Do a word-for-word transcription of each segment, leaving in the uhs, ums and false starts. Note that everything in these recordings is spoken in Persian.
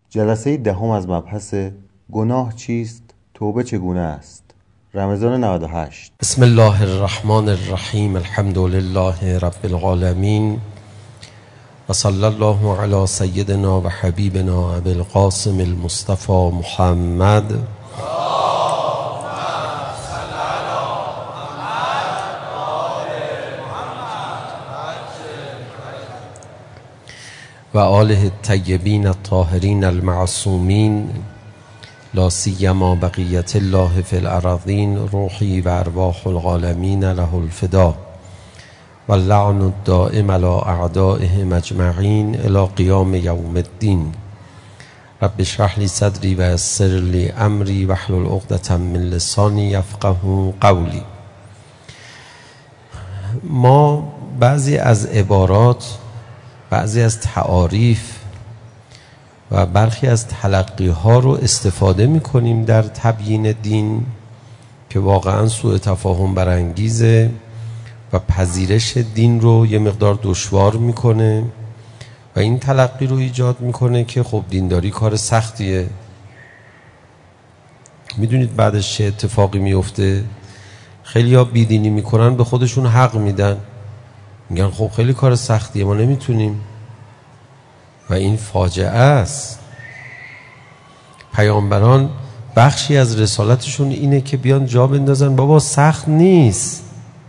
جلسه دهم از مبحث گناه چیست؟ توبه چگونه است؟ رمضان نود و هشت. بسم الله الرحمن الرحیم. الحمد لله رب العالمین و صلی الله علی سیدنا و حبیبنا ابی القاسم المصطفى محمد و آله الطیبین الطاهرین المعصومین لا سیما بقیت الله فی الارضین روحی و ارواح العالمین له الفدا و اللعن الدائم علی اعدائهم اجمعین الی قیام یوم الدین. رب اشرح لی صدری و یسر لی امری واحلل عقدة من لسانی یفقهوا قولی. ما بعضی از عبارات، بعضی از تعاریف و برخی از تلقی ها رو استفاده می کنیم در تبیین دین که واقعا سوء تفاهم برانگیزه و پذیرش دین رو یه مقدار دشوار میکنه و این تلقی رو ایجاد میکنه که خب دینداری کار سختیه. میدونید بعدش چه اتفاقی میفته؟ خیلی ها بیدینی میکنن، به خودشون حق میدن، میگن خب خیلی کار سختیه، ما نمیتونیم، و این فاجعه است. پیامبران بخشی از رسالتشون اینه که بیان جا بندازن بابا سخت نیست،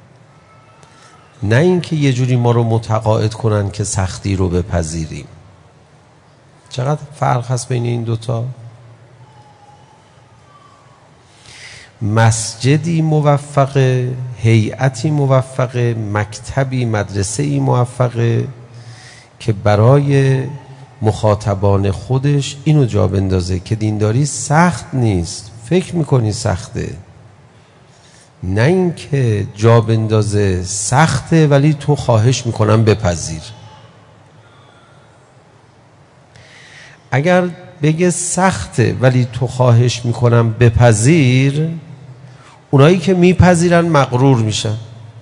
نه اینکه یه جوری ما رو متقاعد کنن که سختی رو بپذیریم. چقدر فرق هست بین این دوتا؟ مسجدی موفقه، هیئتی موفقه، مکتبی مدرسه‌ای موفقه که برای مخاطبان خودش اینو جا بندازه که دینداری سخت نیست، فکر میکنی سخته، نه اینکه جا بندازه سخته ولی تو خواهش میکنم بپذیر. اگر بگه سخته ولی تو خواهش میکنم بپذیر، اونایی که میپذیرن مغرور میشن،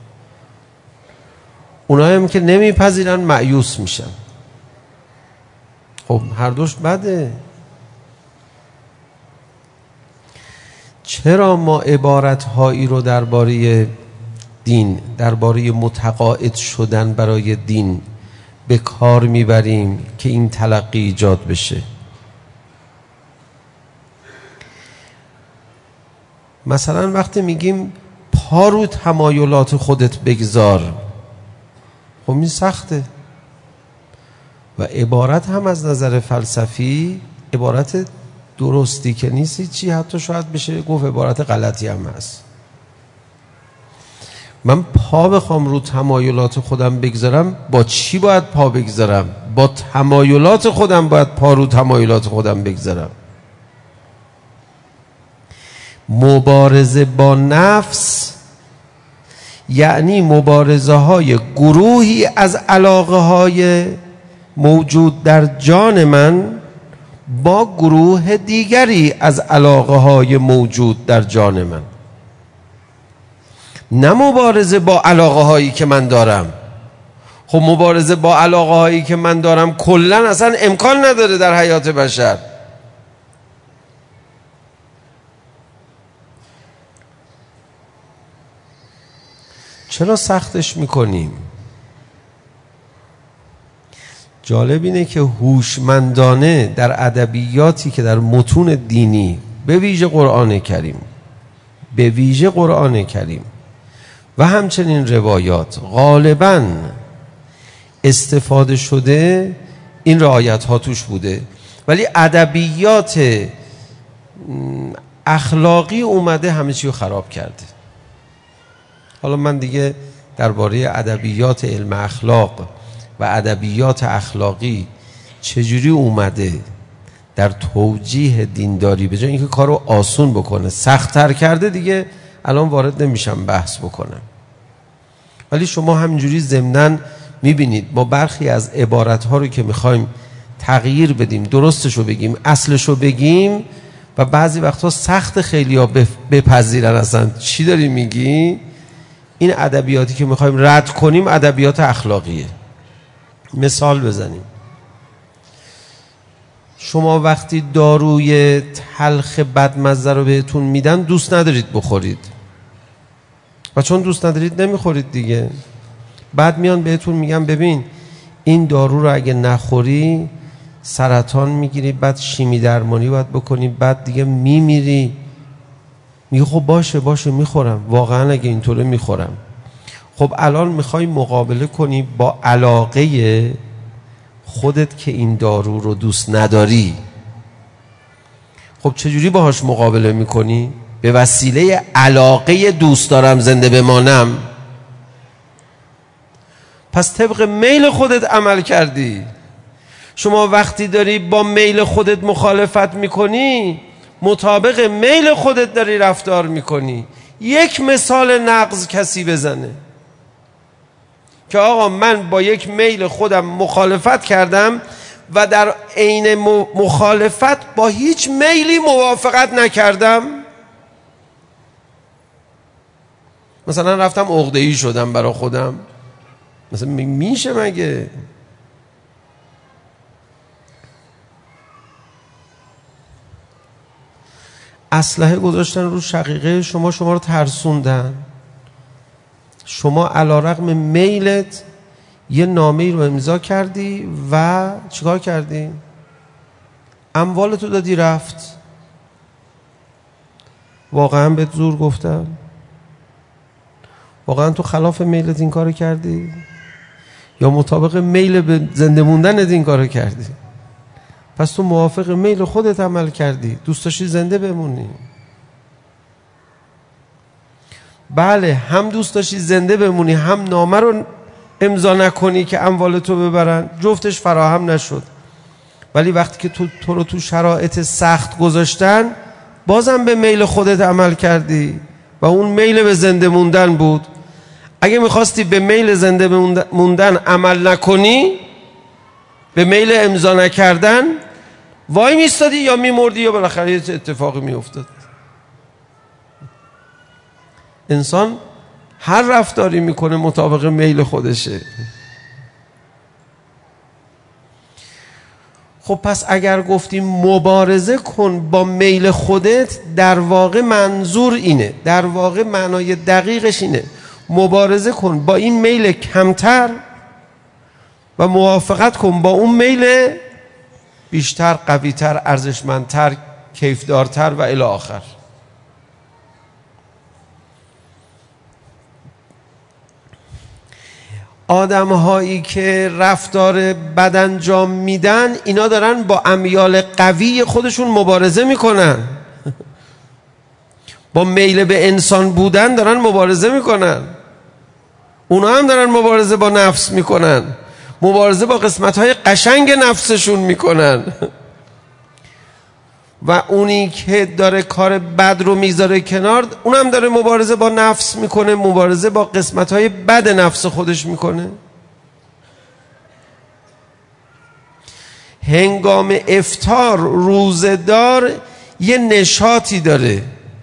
اونایی هم که نمیپذیرن مایوس میشن. خب هر دوش بده. چرا ما عبارتهایی رو درباره دین، درباره متقاعد شدن برای دین به کار میبریم که این تلقی ایجاد بشه؟ مثلا وقتی میگیم پا رو تمایلات خودت بگذار، خب این سخته و عبارت هم از نظر فلسفی عبارت درستی که نیستی چی، حتی شاید بشه گفت عبارت غلطی هم هست. من پا بخوام رو تمایلات خودم بگذارم، با چی باید پا بگذارم؟ با تمایلات خودم باید پا رو تمایلات خودم بگذارم. مبارزه با نفس یعنی مبارزه های گروهی از علاقه های موجود در جان من با گروه دیگری از علاقه های موجود در جان من، نه مبارزه با علاقه هایی که من دارم. خب مبارزه با علاقه هایی که من دارم کلن اصلا امکان نداره در حیات بشر. چرا سختش میکنیم؟ جالب اینه که هوشمندانه در ادبیاتی که در متون دینی، به ویژه قرآن کریم، به ویژه قرآن کریم و همچنین روایات غالباً استفاده شده، این رعایت ها توش بوده، ولی ادبیات اخلاقی اومده همه چی رو خراب کرده. حالا من دیگه درباره ادبیات علم اخلاق و ادبیات اخلاقی چجوری اومده در توجیه دینداری به جای اینکه کارو آسون بکنه سخت‌تر کرده، دیگه الان وارد نمیشم بحث بکنم. ولی شما همینجوری ضمناً میبینید ما برخی از عبارتها رو که میخوایم تغییر بدیم، درستشو بگیم، اصلشو بگیم، و بعضی وقتا سخت خیلیا بپذیرن اصلا چی داری میگی. این ادبیاتی که میخوایم رد کنیم ادبیات اخلاقیه. مثال بزنیم. شما وقتی داروی تلخ بدمزه رو بهتون میدن دوست ندارید بخورید و چون دوست ندارید نمیخورید دیگه. بعد میان بهتون میگن ببین این دارو رو اگه نخوری سرطان میگیری، بعد شیمی درمانی باید بکنی، بعد دیگه میمیری. میگه خب باشه باشه میخورم، واقعا اگه اینطوره میخورم. خب الان میخوای مقابله کنی با علاقه خودت که این دارو رو دوست نداری. خب چجوری باهاش مقابله میکنی؟ به وسیله علاقه دوست دارم زنده بمانم. پس طبق میل خودت عمل کردی. شما وقتی داری با میل خودت مخالفت میکنی مطابق میل خودت داری رفتار میکنی. یک مثال نقض کسی بزنه که آقا من با یک میل خودم مخالفت کردم و در عین مخالفت با هیچ میلی موافقت نکردم. مثلا رفتم عقده‌ای شدم برا خودم، مثلا میشه مگه؟ اسلحه گذاشتن رو شقیقه شما، شما رو ترسوندن. شما علیرغم میلت یه نامه‌ای رو امضا کردی و چیکار کردی؟ اموالتو دادی رفت. واقعا بهت زور گفتم؟ واقعا تو خلاف میلت این کارو کردی؟ یا مطابق میل به زنده موندنت این کارو کردی؟ پس تو موافق میل خودت عمل کردی، دوست داشتی زنده بمونی. بله، هم دوست داشتی زنده بمونی، هم نامه رو امضا نکنی که اموال تو ببرن، جفتش فراهم نشد. ولی وقتی که تو تو رو تو شرایط سخت گذاشتن بازم به میل خودت عمل کردی و اون میل به زنده موندن بود. اگه میخواستی به میل زنده موندن عمل نکنی، به میل امضا نکردن، وای میستادی یا میمردی یا بالاخره یه اتفاقی میافتاد. انسان هر رفتاری میکنه مطابق میل خودشه. خب پس اگر گفتیم مبارزه کن با میل خودت، در واقع منظور اینه، در واقع معنای دقیقش اینه مبارزه کن با این میل کمتر و موافقت کن با اون میل بیشتر، قویتر، ارزشمندتر، کیفدارتر و الی آخر. آدم هایی که رفتار بد انجام میدن، اینا دارن با امیال قوی خودشون مبارزه میکنن. با میل به انسان بودن دارن مبارزه میکنن. اونا هم دارن مبارزه با نفس میکنن، مبارزه با قسمت های قشنگ نفسشون میکنن. و اونی که داره کار بد رو میذاره کنار، اونم داره مبارزه با نفس میکنه، مبارزه با قسمت های بد نفس خودش میکنه. هنگام افطار روزدار یه نشاطی داره.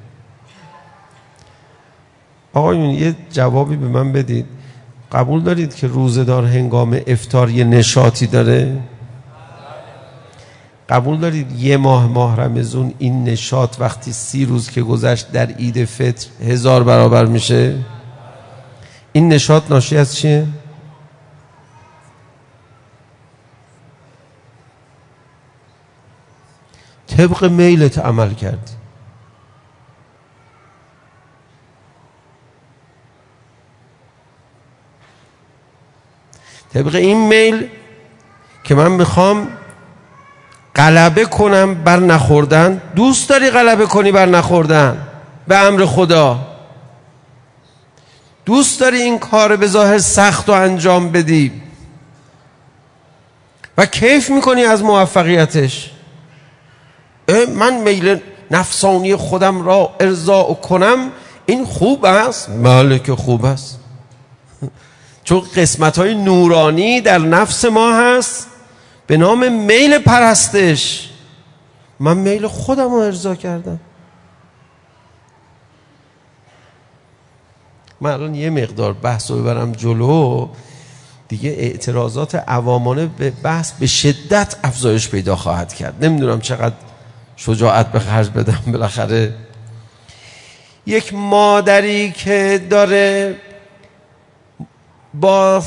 آقایون یه جوابی به من بدید، قبول دارید که روزدار هنگام افطار یه نشاطی داره؟ قبول دارید یه ماه ماه رمضان این نشاط وقتی سی روز که گذشت در عید فطر هزار برابر میشه؟ این نشاط ناشی از چیه؟ طبق میلت عمل کردی. طبق این میل که من میخوام غلبه کنم بر نخوردن. دوست داری غلبه کنی بر نخوردن به امر خدا؟ دوست داری این کار به ظاهر سخت و انجام بدی و کیف میکنی از موفقیتش؟ من میل نفسانی خودم را ارضا کنم، این خوب است؟ بله که خوب است، چون قسمت های نورانی در نفس ما هست به نام میل پرستش. من میل خودم رو ارضا کردم. من الان یه مقدار بحث رو ببرم جلو، دیگه اعتراضات عوامانه به بحث به شدت افزایش پیدا خواهد کرد. نمیدونم چقدر شجاعت به خرج بدم. بالاخره یک مادری که داره با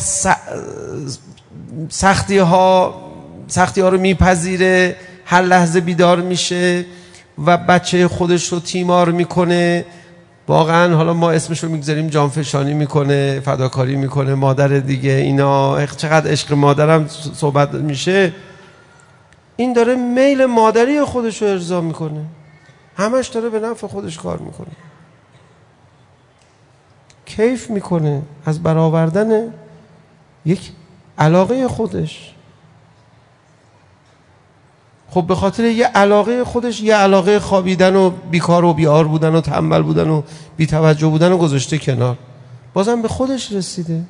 سختی ها سختی ها رو میپذیره، هر لحظه بیدار میشه و بچه خودش رو تیمار میکنه، واقعا حالا ما اسمش رو میگذاریم جانفشانی میکنه، فداکاری میکنه، مادر دیگه، اینا چقدر عشق مادرم صحبت میشه. این داره میل مادری خودش رو ارضا میکنه، همش داره به نفع خودش کار میکنه، کیف میکنه از برآوردن یک علاقه خودش. خب به خاطر یه علاقه خودش یه علاقه خوابیدن و بیکار و بیار بودن و تنبل بودن و بی توجه بودن و گذاشته کنار، بازم به خودش رسیده.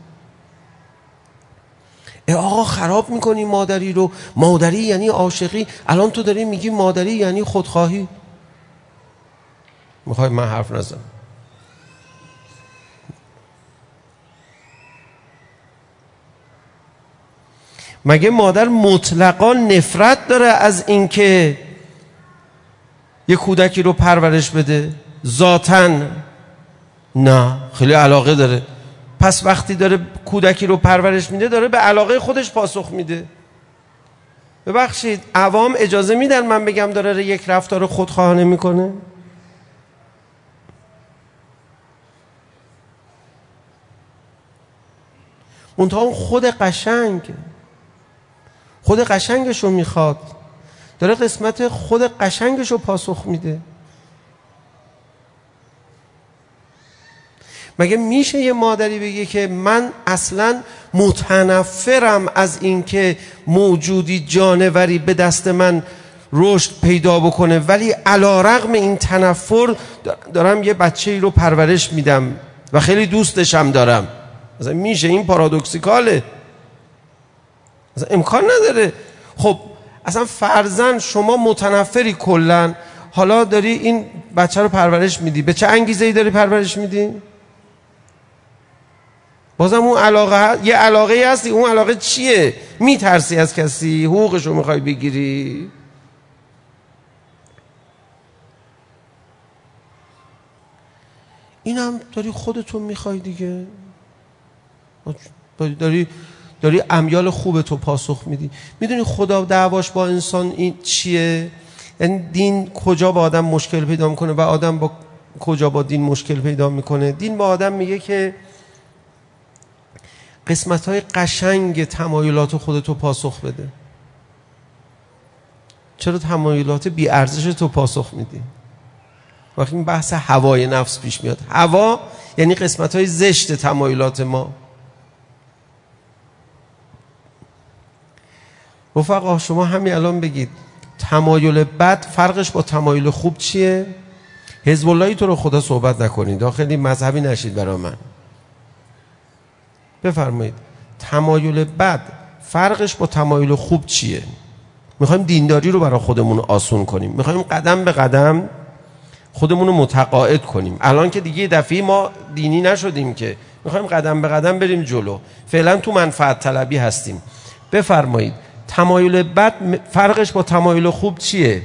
ای آقا خراب میکنی مادری رو، مادری یعنی عاشقی، الان تو داری میگی مادری یعنی خودخواهی. میخوای من حرف نزنم؟ مگه مادر مطلقا نفرت داره از اینکه یه کودکی رو پرورش بده؟ ذاتاً نه، خیلی علاقه داره. پس وقتی داره کودکی رو پرورش میده داره به علاقه خودش پاسخ میده. ببخشید عوام اجازه میدن من بگم داره یک رفتار خودخواهانه میکنه؟ منتها اون خود قشنگ خود قشنگش رو میخواد، داره قسمت خود قشنگش رو پاسخ میده. مگه میشه یه مادری بگه که من اصلا متنفرم از اینکه موجودی جانوری به دست من رشد پیدا بکنه، ولی علی رغم این تنفر دارم یه بچه‌ای رو پرورش میدم و خیلی دوستشم دارم؟ مثلا میشه؟ این پارادوکسیکاله، مثلا امکان نداره. خب اصلا فرضاً شما متنفری کلن، حالا داری این بچه رو پرورش میدی، به چه انگیزه‌ای داری پرورش میدی؟ بازم اون علاقه یه علاقه هستی، اون علاقه چیه؟ میترسی از کسی؟ حقوقش رو میخوای بگیری؟ اینم داری خودتون میخوای دیگه، داری داری امیال خوبتو پاسخ میدی. میدونی خدا دعواش با انسان این چیه؟ یعنی دین کجا با آدم مشکل پیدا میکنه و آدم با کجا با دین مشکل پیدا میکنه؟ دین با آدم میگه که قسمت‌های قشنگ تمایلات خودتو پاسخ بده. چرا تمایلات بی ارزش تو پاسخ میدی؟ وقتی این بحث هوای نفس پیش میاد، هوا یعنی قسمت‌های زشت تمایلات ما. رفقا شما همین الان بگید تمایل بد فرقش با تمایل خوب چیه؟ حزب اللهی تو رو خدا صحبت نکنید، داخلی مذهبی نشید برای من. بفرمایید تمایل بد فرقش با تمایل خوب چیه؟ میخوایم دینداری رو برای خودمون آسون کنیم، میخوایم قدم به قدم خودمون رو متقاعد کنیم. الان که دیگه دفعی ما دینی نشدیم که، میخوایم قدم به قدم بریم جلو. فعلا تو منفعت طلبی هستیم. بفرمایید تمایل بد فرقش با تمایل خوب چیه؟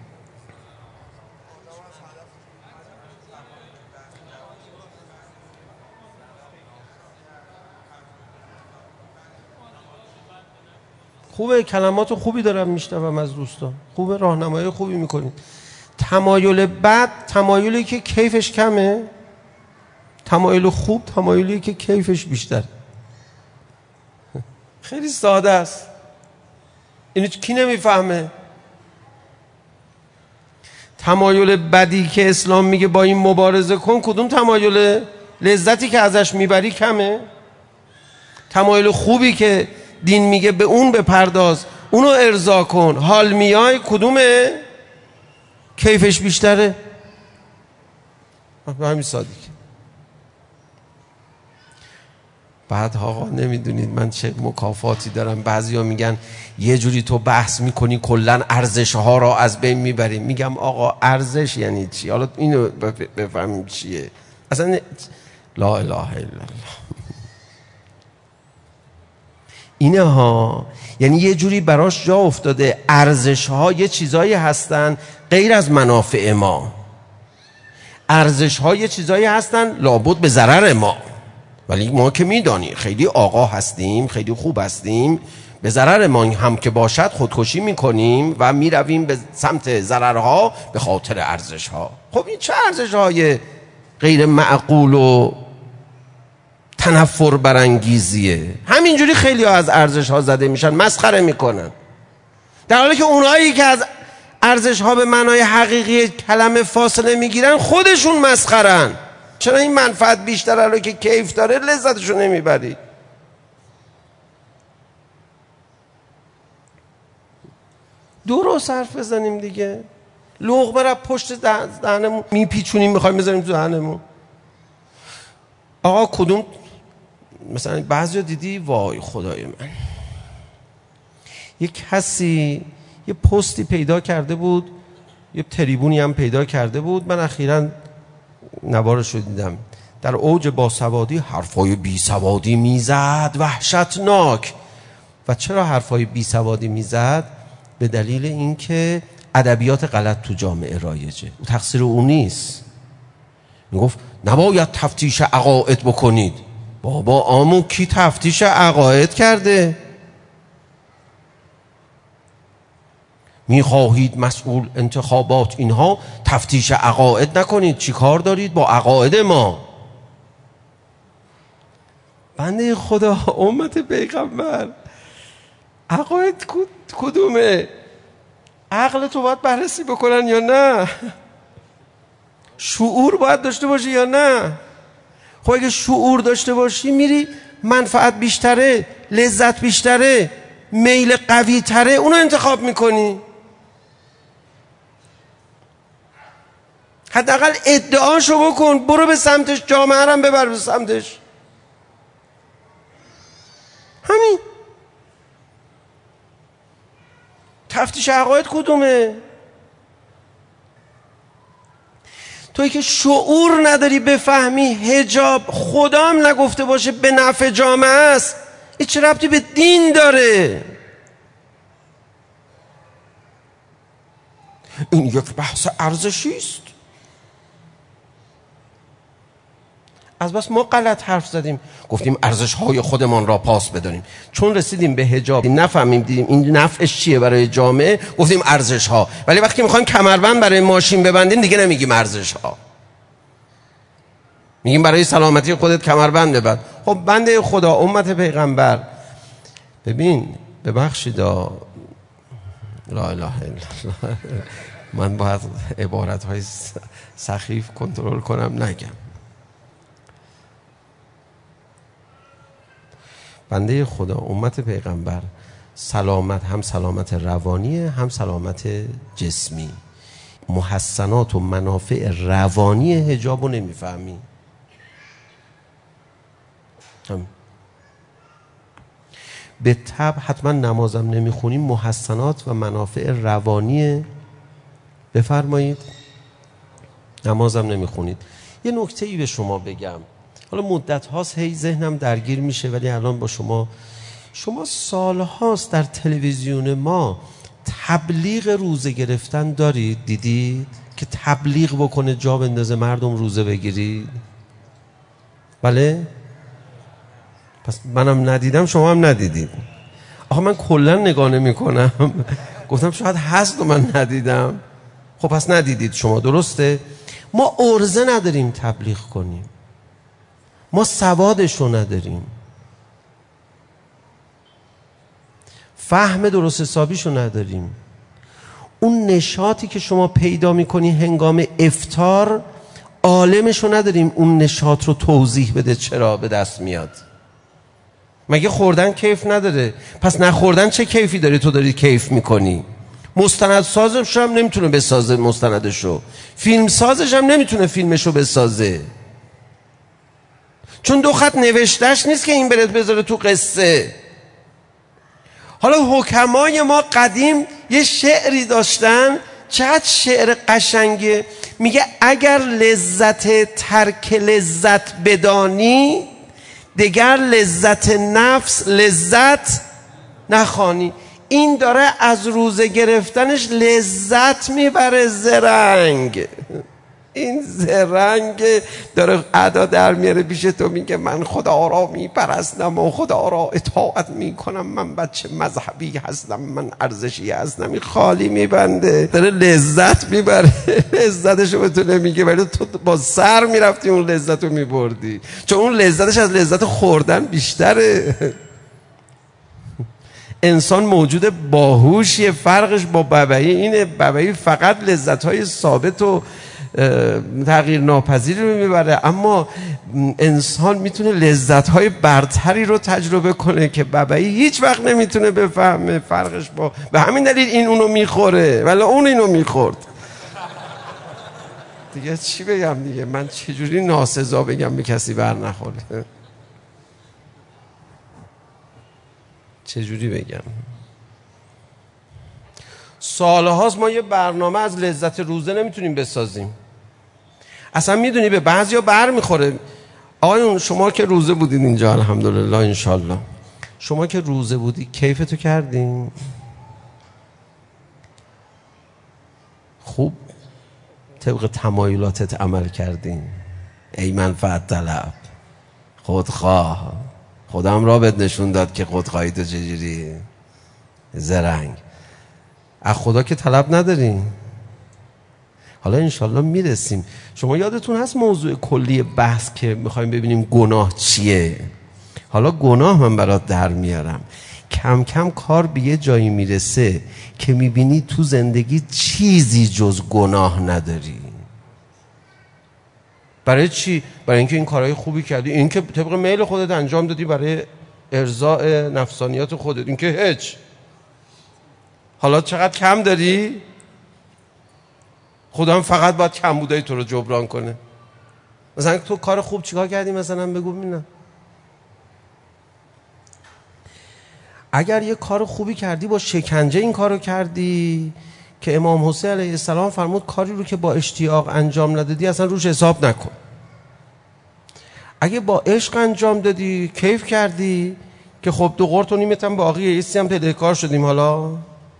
خوبه، کلمات خوبی دارم میشنوم از دوستان، خوبه، راهنمایی خوبی میکنید. تمایل بد تمایلی که کیفش کمه، تمایل خوب تمایلی که کیفش بیشتر. خیلی ساده است، اینو کی نمیفهمه؟ تمایل بدی که اسلام میگه با این مبارزه کن، کدوم تمایل؟ لذتی که ازش میبری کمه؟ تمایل خوبی که دین میگه به اون بپرداز، اونو ارضا کن، حال میای، کدومه؟ کیفش بیشتره. به همین سادگی. بعد آقا نمیدونید من چه مکافاتی دارم. بعضیا میگن یه جوری تو بحث میکنی کلن ارزش ها را از بین میبری. میگم آقا ارزش یعنی چی؟ حالا اینو بفهمیم چیه اصلا. لا اله الا الله. اینه ها. یعنی یه جوری براش جا افتاده ارزش ها یه چیزایی هستن غیر از منافع ما، ارزش ها یه چیزایی هستن لابد به ضرر ما، ولی ما که میدانی خیلی آقا هستیم، خیلی خوب هستیم، به ضرر ما هم که باشد خودکشی میکنیم و میرویم به سمت ضررها به خاطر ارزش ها. خب این چه ارزش های غیر معقول و تنفر برانگیزیه؟ همینجوری خیلی ها از ارزش ها زده میشن، مسخره میکنن، در حالی که اونایی که از ارزش ها به معنای حقیقی کلمه فاصله میگیرن خودشون مسخرن. چرا این منفعت بیشتره رو که کیف داره لذتشو نمیبری؟ درست حرف بزنیم دیگه. لقمه را پشت دهنمون میپیچونیم میخوایم بزنیم تو دهنمون. آقا کدوم مثلا بعضی دیدی وای خدای من، یه کسی یه پستی پیدا کرده بود، یه تریبونی هم پیدا کرده بود، من اخیراً نوارش رو دیدم، در اوج باسوادی حرفای بی سوادی میزد وحشتناک. و چرا حرفای بی سوادی میزد؟ به دلیل اینکه ادبیات غلط تو جامعه رایجه. تقصیر اون نیست. میگفت نباید تفتیش عقاید بکنید. بابا آمون کی تفتیش عقاید کرده؟ میخواهید مسئول انتخابات اینها تفتیش عقاید نکنید، چی کار دارید با عقاید ما؟ بنده خدا امت پیغمبر عقاید کدومه؟ عقل تو باید بررسی بکنن یا نه؟ شعور باید داشته باشی یا نه؟ خب اگه شعور داشته باشی میری منفعت بیشتره، لذت بیشتره، میل قوی تره، اونو انتخاب میکنی. حداقل ادعاشو بکن، برو به سمتش، جامعه هم ببر به سمتش. همین. تفتیش عقاید کدومه؟ توی که شعور نداری بفهمی حجاب خدا هم نگفته باشه به نفع جامعه است، این چه ربطی به دین داره؟ این یک بحث ارزشی است. از بس ما غلط حرف زدیم، گفتیم ارزش های خودمان را پاس بداریم، چون رسیدیم به حجاب نفهمیم دیدیم این نفعش چیه برای جامعه، گفتیم ارزش ها. ولی وقتی میخوایم کمربند برای ماشین ببندیم دیگه نمیگیم ارزش ها، میگیم برای سلامتی خودت کمربند ببند. خب بنده خدا امت پیغمبر، ببین ببخشید لا اله الا الله، من باید عبارت های سخیف کنترل کنم نگم. بنده خدا امت پیغمبر سلامت، هم سلامت روانیه هم سلامت جسمی. محسنات و منافع روانی حجاب رو نمیفهمی. به طبع حتما نمازم نمیخونیم، محسنات و منافع روانی بفرمایید، نمازم نمیخونید. یه نکته ای به شما بگم، حالا مدت هاست هی ذهنم درگیر میشه، ولی الان با شما شما سال هاست در تلویزیون ما تبلیغ روزه گرفتن دارید؟ دیدید که تبلیغ بکنه جا بندازه مردم روزه بگیرید؟ بله؟ پس منم ندیدم شما هم ندیدید. آخه من کلا نگاه نمی کنم، گفتم شاید هست و من ندیدم. خب پس ندیدید شما، درسته؟ ما عرضه نداریم تبلیغ کنیم، ما سوادشو نداریم، فهم درست حسابیشو نداریم. اون نشاطی که شما پیدا میکنی هنگام افطار عالمشو نداریم، اون نشاط رو توضیح بده چرا به دست میاد. مگه خوردن کیف نداره؟ پس نخوردن چه کیفی داره تو داری کیف میکنی؟ مستند سازش هم نمیتونه بسازه مستندشو، فیلم سازش هم نمیتونه فیلمشو بسازه، چون دو خط نوشتهش نیست که این برد بذاره تو قصه. حالا حکمای ما قدیم یه شعری داشتن، چقدر شعر قشنگه، میگه اگر لذت ترک لذت بدانی، دگر لذت نفس لذت نخوانی. این داره از روزه گرفتنش لذت میبره. زرنگ، این زرنگ داره ادا در میاره پیش تو، میگه من خدا را میپرستم و خدا را اطاعت میکنم، من بچه مذهبی هستم، من ارزشی هستم. این خالی میبنده، داره لذت میبره. لذتشو به تو نمیگه، ولی تو با سر میرفتی اون لذت رو میبردی، چون اون لذتش از لذت خوردن بیشتره. انسان موجود باهوشیه. فرقش با ببعی اینه، ببعی فقط لذت‌های ثابت و تغییر ناپذیر رو میبره، اما انسان میتونه لذت‌های برتری رو تجربه کنه که ببعی هیچ وقت نمیتونه بفهمه. فرقش با به همین دلیل این اونو میخوره ولی اون اینو میخورد. دیگه چی بگم دیگه؟ من چجوری ناسزا بگم به کسی بر نخوره؟ چجوری بگم؟ سالهاست ما یه برنامه از لذت روزه نمیتونیم بسازیم. اصلا میدونی به بعضیا بر میخوره. آقایون شما که روزه بودین اینجا الحمدلله انشالله، شما که روزه بودی کیفتو کردین؟ خوب طبق تمایلاتت عمل کردین؟ ای منفعت طلب، خودخواه، خودم را بهت نشون داد که خودخواهی تو چجوری. زرنگ از خدا که طلب نداریم. حالا انشالله میرسیم. شما یادتون هست موضوع کلی بحث که میخوایم ببینیم گناه چیه؟ حالا گناه من برات در میارم. کم کم کار به یه جایی میرسه که میبینی تو زندگی چیزی جز گناه نداری. برای چی؟ برای اینکه این کارهای خوبی کردی، اینکه طبق میل خودت انجام دادی برای ارضاء نفسانیات خودت، اینکه هیچ. حالا چقدر کم داری؟ خدا هم فقط باید کم بودای تو رو جبران کنه. مثلا تو کار خوب چیکار کردی مثلا بگو ببینم. اگر یه کار خوبی کردی با شکنجه این کارو کردی که امام حسین علیه السلام فرمود کاری رو که با اشتیاق انجام ندادی اصلا روش حساب نکن. اگه با عشق انجام دادی، کیف کردی که خب دو قرط و نیمت هم باقیه، ایستی هم پیداکار شدیم. حالا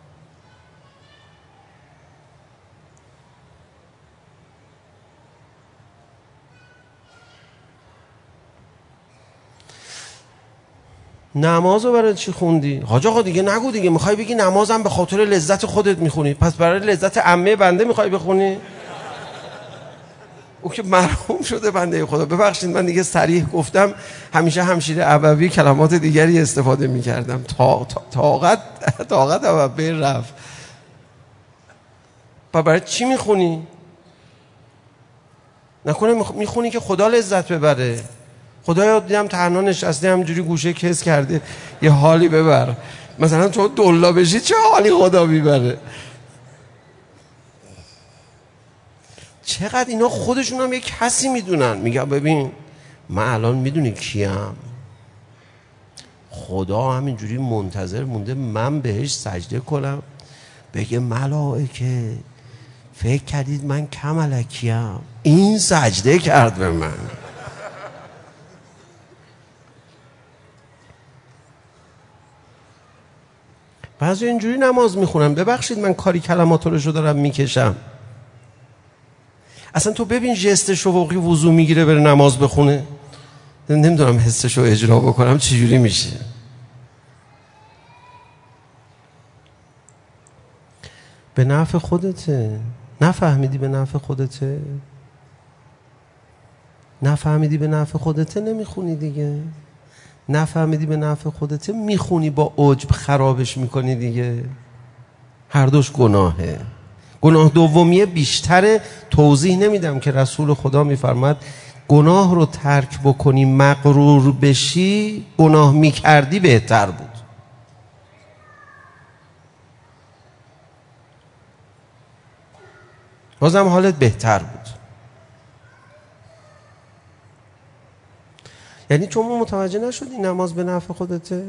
نماز رو برای چی خوندی؟ حاج آقا دیگه نگو دیگه. میخوای بگی نمازم به خاطر لذت خودت میخونی، پس برای لذت عمه بنده میخوای بخونی؟ او که مرحوم شده بنده خدا. ببخشید من دیگه صریح گفتم، همیشه همشیره ابوی کلمات دیگری استفاده میکردم. تا طاقت طاقت ابوی رفت. پس برای چی میخونی؟ نکنه میخونی که خدا لذت ببره؟ خدایا دیدم تنها نشسته همجوری گوشه کس کرده یه حالی ببر. مثلا تو دلا بشی چه حالی خدا میبره؟ چقدر اینا خودشون هم یه کسی میدونن. میگم ببین من الان میدونی کیم؟ خدا همینجوری منتظر مونده من بهش سجده کنم بگه ملائکه فکر کردید من کم الکیم؟ این سجده کرد به من. بعضی اینجوری نماز میخونم. ببخشید من کاری کلمات رو دارم میکشم. اصلا تو ببین ژست شوقی وضو میگیره بره نماز بخونه، نمیدونم حسشو اجرا بکنم چجوری میشه. به نفع خودته. نفهمیدی به نفع خودته؟ نفهمیدی به نفع خودته نمیخونی دیگه. نفهمیدی به نفع خودته میخونی با عجب خرابش میکنی دیگه. هر دوش گناهه. گناه دومیه بیشتره. توضیح نمیدم که رسول خدا میفرماد گناه رو ترک بکنی مغرور بشی، گناه میکردی بهتر بود. بازم حالت بهتر بود. یعنی چون متوجه نشدی نماز به نفع خودته؟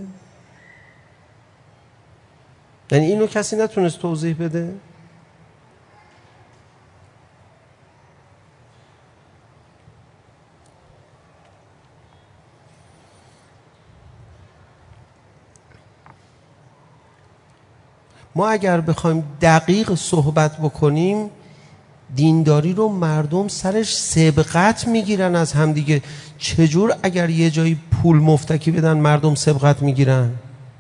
یعنی اینو کسی نتونست توضیح بده؟ ما اگر بخوایم دقیق صحبت بکنیم، دینداری رو مردم سرش سبقت میگیرن از همدیگه. چجور اگر یه جایی پول مفتکی بدن مردم سبقت میگیرن؟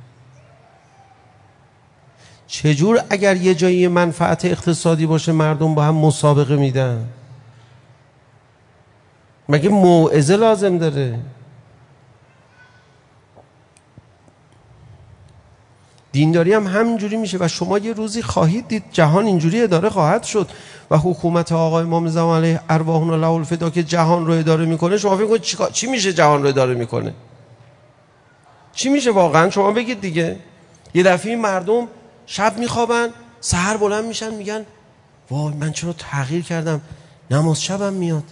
چجور اگر یه جایی منفعت اقتصادی باشه مردم با هم مسابقه میدن؟ مگه موعظه لازم داره؟ دینداری هم همینجوری میشه و شما یه روزی خواهید دید جهان اینجوری اداره خواهد شد و حکومت آقای امام زمان علیه ارواحنا له الفدا که جهان رو اداره میکنه. شما فکر کنید چی, چی میشه جهان رو اداره میکنه؟ چی میشه واقعا؟ شما بگید دیگه. یه دفعه مردم شب میخوابن، سحر بلند میشن میگن وای من چرا تغییر کردم، نماز شبم میاد،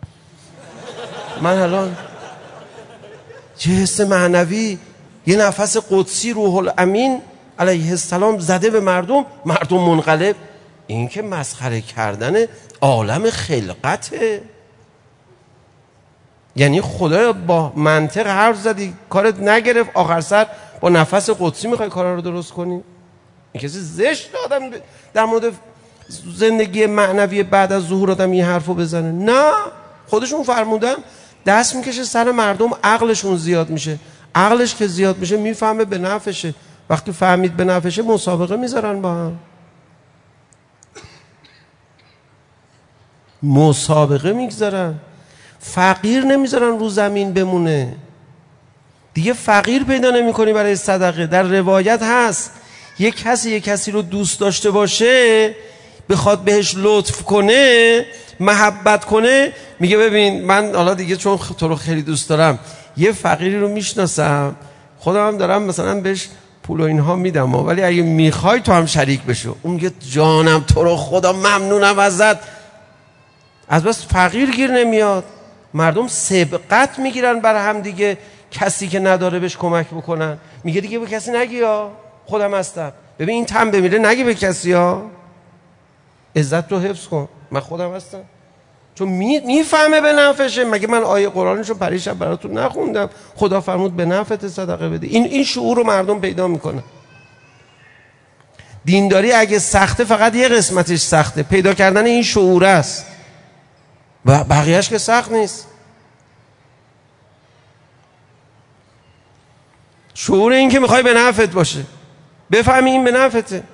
من الان چه حس معنوی، یه نفس قدسی روح الامین علیه السلام زده به مردم، مردم منقلب. این که مسخره کردن عالم خلقته. یعنی خدا با منطق حرف زدی کارت نگرفت، آخر سر با نفس قدسی میخوای کارا رو درست کنی؟ این کسی زشت آدم در مورد زندگی معنوی بعد از ظهور آدم یه حرفو بزنه. نه، خودشون فرمودن دست میکشه سر مردم، عقلشون زیاد میشه. عقلش که زیاد میشه میفهمه به نفعشه. وقتی فهمید به نفعشه مسابقه میذارن با هم، مسابقه میگذارن. فقیر نمیذارن رو زمین بمونه دیگه. فقیر پیدا نمیکنی برای صدقه. در روایت هست یک کسی یک کسی رو دوست داشته باشه، بخواد بهش لطف کنه، محبت کنه، میگه ببین من حالا دیگه چون تو رو خیلی دوست دارم یه فقیری رو میشناسم، خودم هم دارم مثلا بهش پول و اینها میدم، ولی اگه میخوای تو هم شریک بشو. اون میگه جانم تو رو خدا ممنونم ازت. از بس فقیر گیر نمیاد. مردم سبقت میگیرن بر هم دیگه، کسی که نداره بهش کمک بکنن. میگه دیگه به کسی نگی ها، خودم هستم. ببین این تن بمیره نگی به کسی ها، عزت رو حفظ کن، من خودم هستم. چون میفهمه به نفعشه. مگه من آیه قرآنشو پریشب براتون نخوندم؟ خدا فرمود به نفعت صدقه بده. این این شعور رو مردم پیدا میکنن. دینداری اگه سخته فقط یه قسمتش سخته، پیدا کردن این شعور است و بقیهش که سخت نیست. شعور این که میخوای به نفعت باشه، بفهمی این به نفعته.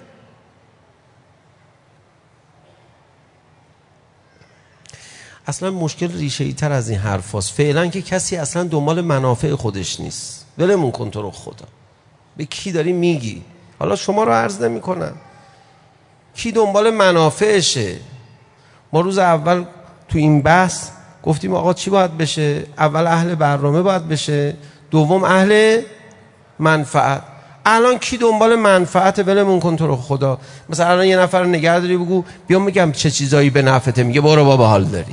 اصلا مشکل ریشه ای تر از این حرف هست. فعلا که کسی اصلا دنبال منافع خودش نیست. ولمون کن تو رو خدا. به کی داری میگی؟ حالا شما رو عرض نمی کنم کی دنبال منافعشه. ما روز اول تو این بحث گفتیم آقا چی باید بشه؟ اول اهل برنامه باید بشه، دوم اهل منفعت. الان کی دنبال منفعت؟ ولمون کن تو رو خدا. مثلا الان یه نفر نگه داری بگو بیا میگم چه چیزایی به نفعته، میگه برو بابا حال داری.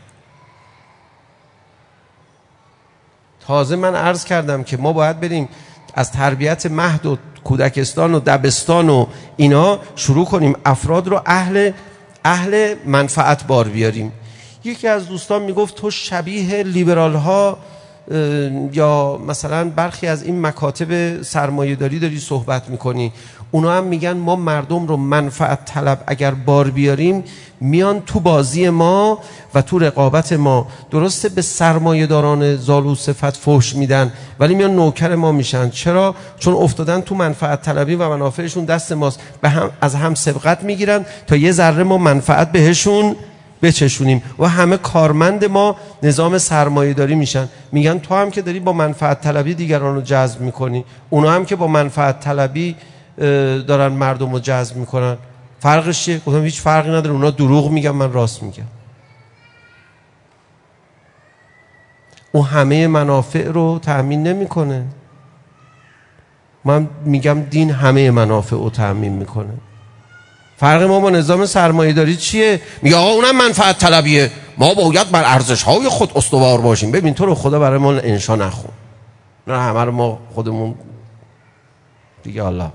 تازه من عرض کردم که ما باید بریم از تربیت مهد و کودکستان و دبستان و اینا شروع کنیم، افراد رو اهل اهل منفعت بار بیاریم. یکی از دوستان میگفت تو شبیه لیبرال ها یا مثلا برخی از این مکاتب سرمایه داری داری صحبت میکنی. اونا هم میگن ما مردم رو منفعت طلب اگر بار بیاریم میان تو بازی ما و تو رقابت ما. درسته به سرمایه داران زالو صفت فحش میدن ولی میان نوکر ما میشن. چرا؟ چون افتادن تو منفعت طلبی و منافعشون دست ماست. به هم از هم سبقت میگیرن تا یه ذره ما منفعت بهشون بچشونیم و همه کارمند ما نظام سرمایه داری میشن. میگن تو هم که داری با منفعت طلبی دیگران رو جذب میکنی، اونا هم که با منفعت طلبی دارن مردم رو جذب میکنن. فرقش چیه؟ گفتم هیچ فرقی نداره. اونا دروغ میگن، من راست میگم. او همه منافع رو تأمین نمیکنه. من میگم دین همه منافع رو تأمین میکنه. فرق ما با نظام سرمایه داری چیه؟ میگه آقا اونم منفعت طلبیه، ما باید بر ارزش های خود استوار باشیم. ببین تو رو خدا برای ما انشا نخون، نه همه رو ما خودمون دیگه. الله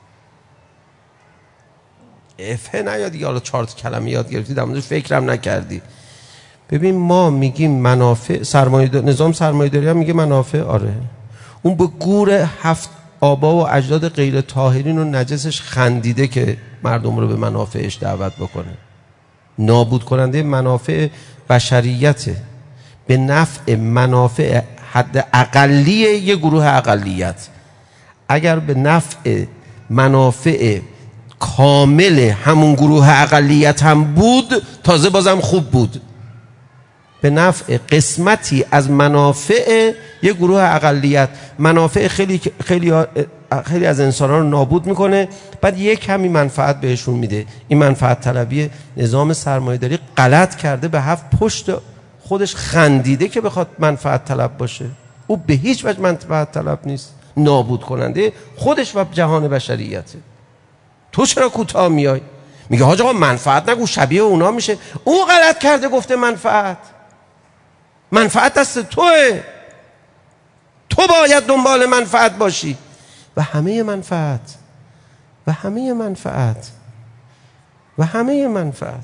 افه نیاد دیگه. حالا چهار کلمه یاد گرفتی در موردش فکرم نکردی. ببین ما میگیم منافع سرمایه داری، نظام سرمایه داری هم میگه منافع. آره اون به گور هفت آبا و اجداد غیر طاهرین و نجسش خندیده که مردم رو به منافعش دعوت بکنه. نابود کننده منافع بشریته، به نفع منافع حد اقلی یه گروه اقلیت. اگر به نفع منافع کامل همون گروه اقلیت هم بود تازه بازم خوب بود. به نفع قسمتی از منافع یه گروه اقلیت، منافع خیلی خیلی خیلی از انسان‌ها رو نابود میکنه، بعد یک کمی منفعت بهشون میده. این منفعت طلبی نظام سرمایه‌داری غلط کرده، به هفت پشت خودش خندیده که بخواد منفعت طلب باشه. او به هیچ وجه منفعت طلب نیست، نابود کننده خودش و جهان بشریته. تو چرا کوتاه میای؟ میگه حاج آقا منفعت نگو، شبیه اونا میشه. او غلط کرده، گفته منفعت. منفعت دست توه، تو باید دنبال منفعت باشی و همه منفعت و همه منفعت و همه منفعت.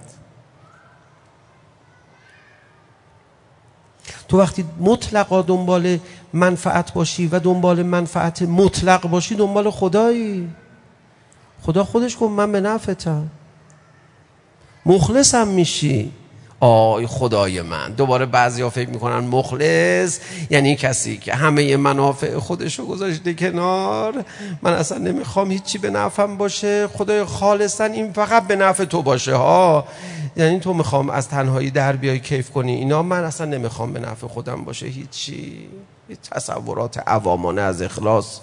تو وقتی مطلقا دنبال منفعت باشی و دنبال منفعت مطلق باشی دنبال خدایی. خدا خودش گفت من به نفعتم، مخلصم میشی. آی خدای من. دوباره بعضیا فکر میکنن مخلص یعنی کسی که همه منافع خودشو گذاشته کنار، من اصلا نمیخوام هیچی به نفعم باشه، خدای خالصا این فقط به نفع تو باشه ها، یعنی تو میخوام از تنهایی در بیای کیف کنی اینا، من اصلا نمیخوام به نفع خودم باشه هیچی. تصورات عوامانه از اخلاص.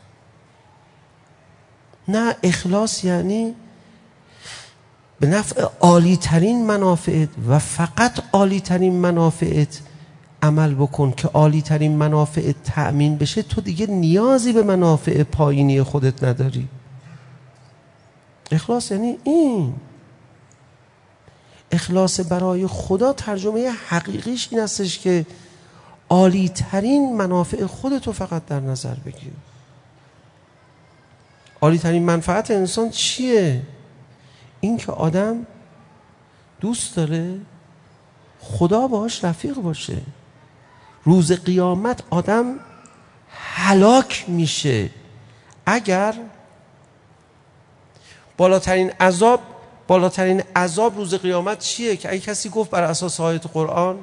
نه، اخلاص یعنی به نفع عالی ترین منافعت و فقط عالی ترین منافعت عمل بکن که عالی ترین منافعت تأمین بشه. تو دیگه نیازی به منافع پایینی خودت نداری. اخلاص یعنی این. اخلاص برای خدا ترجمه حقیقیش این استش که عالی ترین منافع خودتو فقط در نظر بگیر. عالی ترین منفعت انسان چیه؟ این که آدم دوست داره خدا باهاش رفیق باشه. روز قیامت آدم هلاک میشه اگر بالاترین عذاب بالاترین عذاب روز قیامت چیه؟ که اگه کسی گفت بر اساس آیت قرآن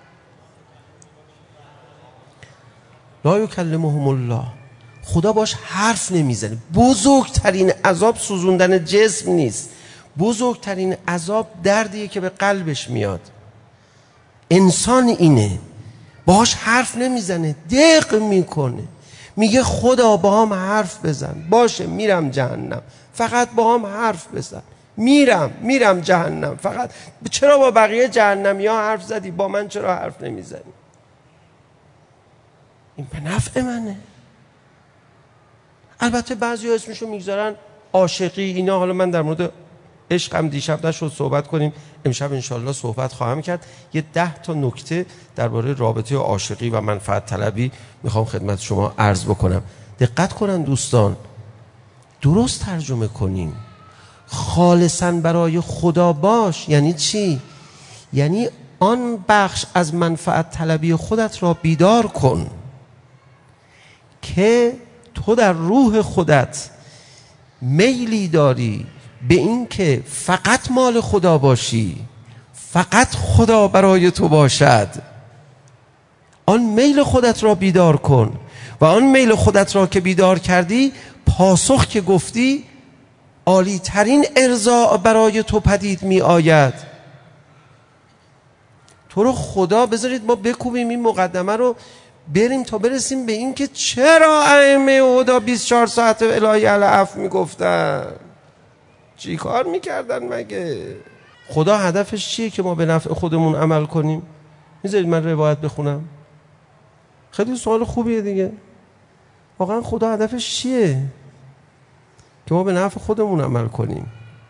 لا یکلمهم الله، خدا باش حرف نمیزنه. بزرگترین عذاب سوزوندن جسم نیست، بزرگترین عذاب دردیه که به قلبش میاد. انسان اینه، باهاش حرف نمیزنه، دق میکنه، میگه خدا با هم حرف بزن. باشه میرم جهنم، فقط با هم حرف بزن. میرم میرم جهنم، فقط چرا با بقیه جهنمی ها حرف زدی، با من چرا حرف نمیزنی؟ این به نفع منه. البته بعضی ها اسمشو میگذارن عاشقی اینا. حالا من در مورد عشق هم دیشب نشد صحبت کنیم، امشب انشالله صحبت خواهم کرد. یه ده تا نکته درباره رابطه عاشقی و منفعت طلبی میخوام خدمت شما عرض بکنم. دقت کنن دوستان، درست ترجمه کنیم. خالصاً برای خدا باش یعنی چی؟ یعنی آن بخش از منفعت طلبی خودت را بیدار کن که تو در روح خودت میلی داری به این که فقط مال خدا باشی، فقط خدا برای تو باشد. آن میل خودت را بیدار کن و آن میل خودت را که بیدار کردی، پاسخ که گفتی عالی ترین ارضا برای تو پدید می آید. تو رو خدا بذارید ما بکوبیم این مقدمه رو، بریم تا برسیم به این که چرا ائمه هدا بیست و چهار ساعت الهی العفو می گفتن. چی کار میکردن مگه؟ خدا هدفش چیه که ما به نفع خودمون عمل کنیم؟ میذارید من روایت بخونم؟ خیلی سوال خوبیه دیگه. واقعا خدا هدفش چیه که ما به نفع خودمون عمل کنیم؟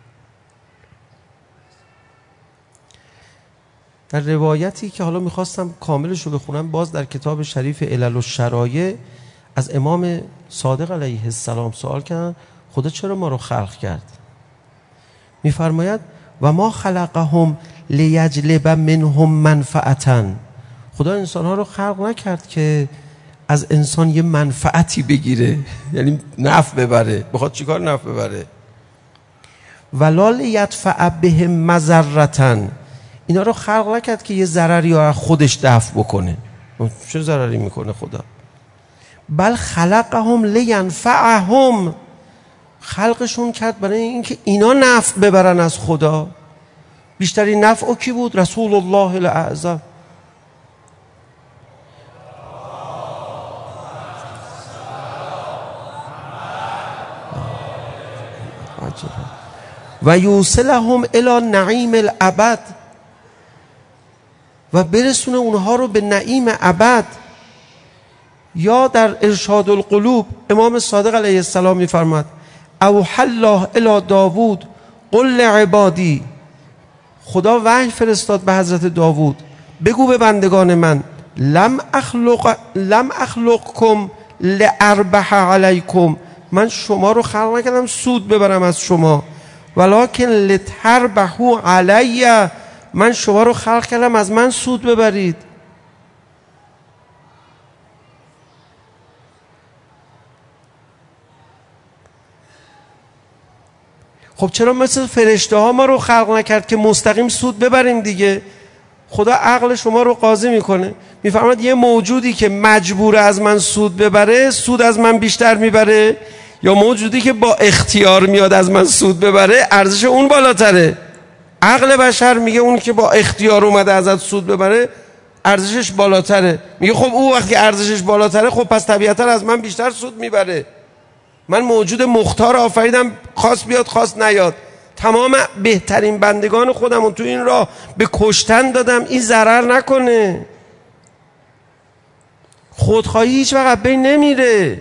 در روایتی که حالا میخواستم کاملش رو بخونم، باز در کتاب شریف علل الشرایع از امام صادق علیه السلام سوال کردن خدا چرا ما رو خلق کرد؟ میفرماید و ما خلقهم لیجلب منهم منفعتا. خدا انسانها رو خلق نکرد که از انسان یه منفعتی بگیره، یعنی نفع ببره. بخواد چیکار نفع ببره؟ ولا لیدفع بهم مضرة، اینا رو خلق نکرد که یه ضرری رو خودش دفع بکنه. چه ضرری میکنه خدا؟ بل خلقهم لینفعهم، خلقشون کرد برای اینکه اینا نفع ببرن از خدا. بیشترین نفع او کی بود؟ رسول الله الاعظم. و یوصلهم الی نعیم الابد، و برسونه اونها رو به نعیم ابد. یا در ارشاد القلوب امام صادق علیه السلام میفرماد اوحی الله الی داوود قل لعبادی، خدا وحی فرستاد به حضرت داوود بگو به بندگان من لم اخلق لم اخلقکم لاربح علیکم، من شما رو خلق نکردم سود ببرم از شما، ولکن لتربحوا علی، من شما رو خلق کردم از من سود ببرید. خب چرا مثل فرشته ها ما رو خلق نکرد که مستقیم سود ببریم دیگه؟ خدا عقل شما رو قاضی میکنه، میفرماد یه موجودی که مجبور از من سود ببره سود از من بیشتر میبره، یا موجودی که با اختیار میاد از من سود ببره ارزش اون بالاتره. عقل بشر میگه اون که با اختیار اومده ازت سود ببره ارزشش بالاتره. میگه خب او وقتی ارزشش بالاتره خب پس طبیعتا از من بیشتر سود میبره. من موجود مختار آفریدم، خواست بیاد خواست نیاد. تمام بهترین بندگان خودم تو این راه به کشتن دادم این ضرر نکنه. خودخواهی هیچ وقت بین نمیره.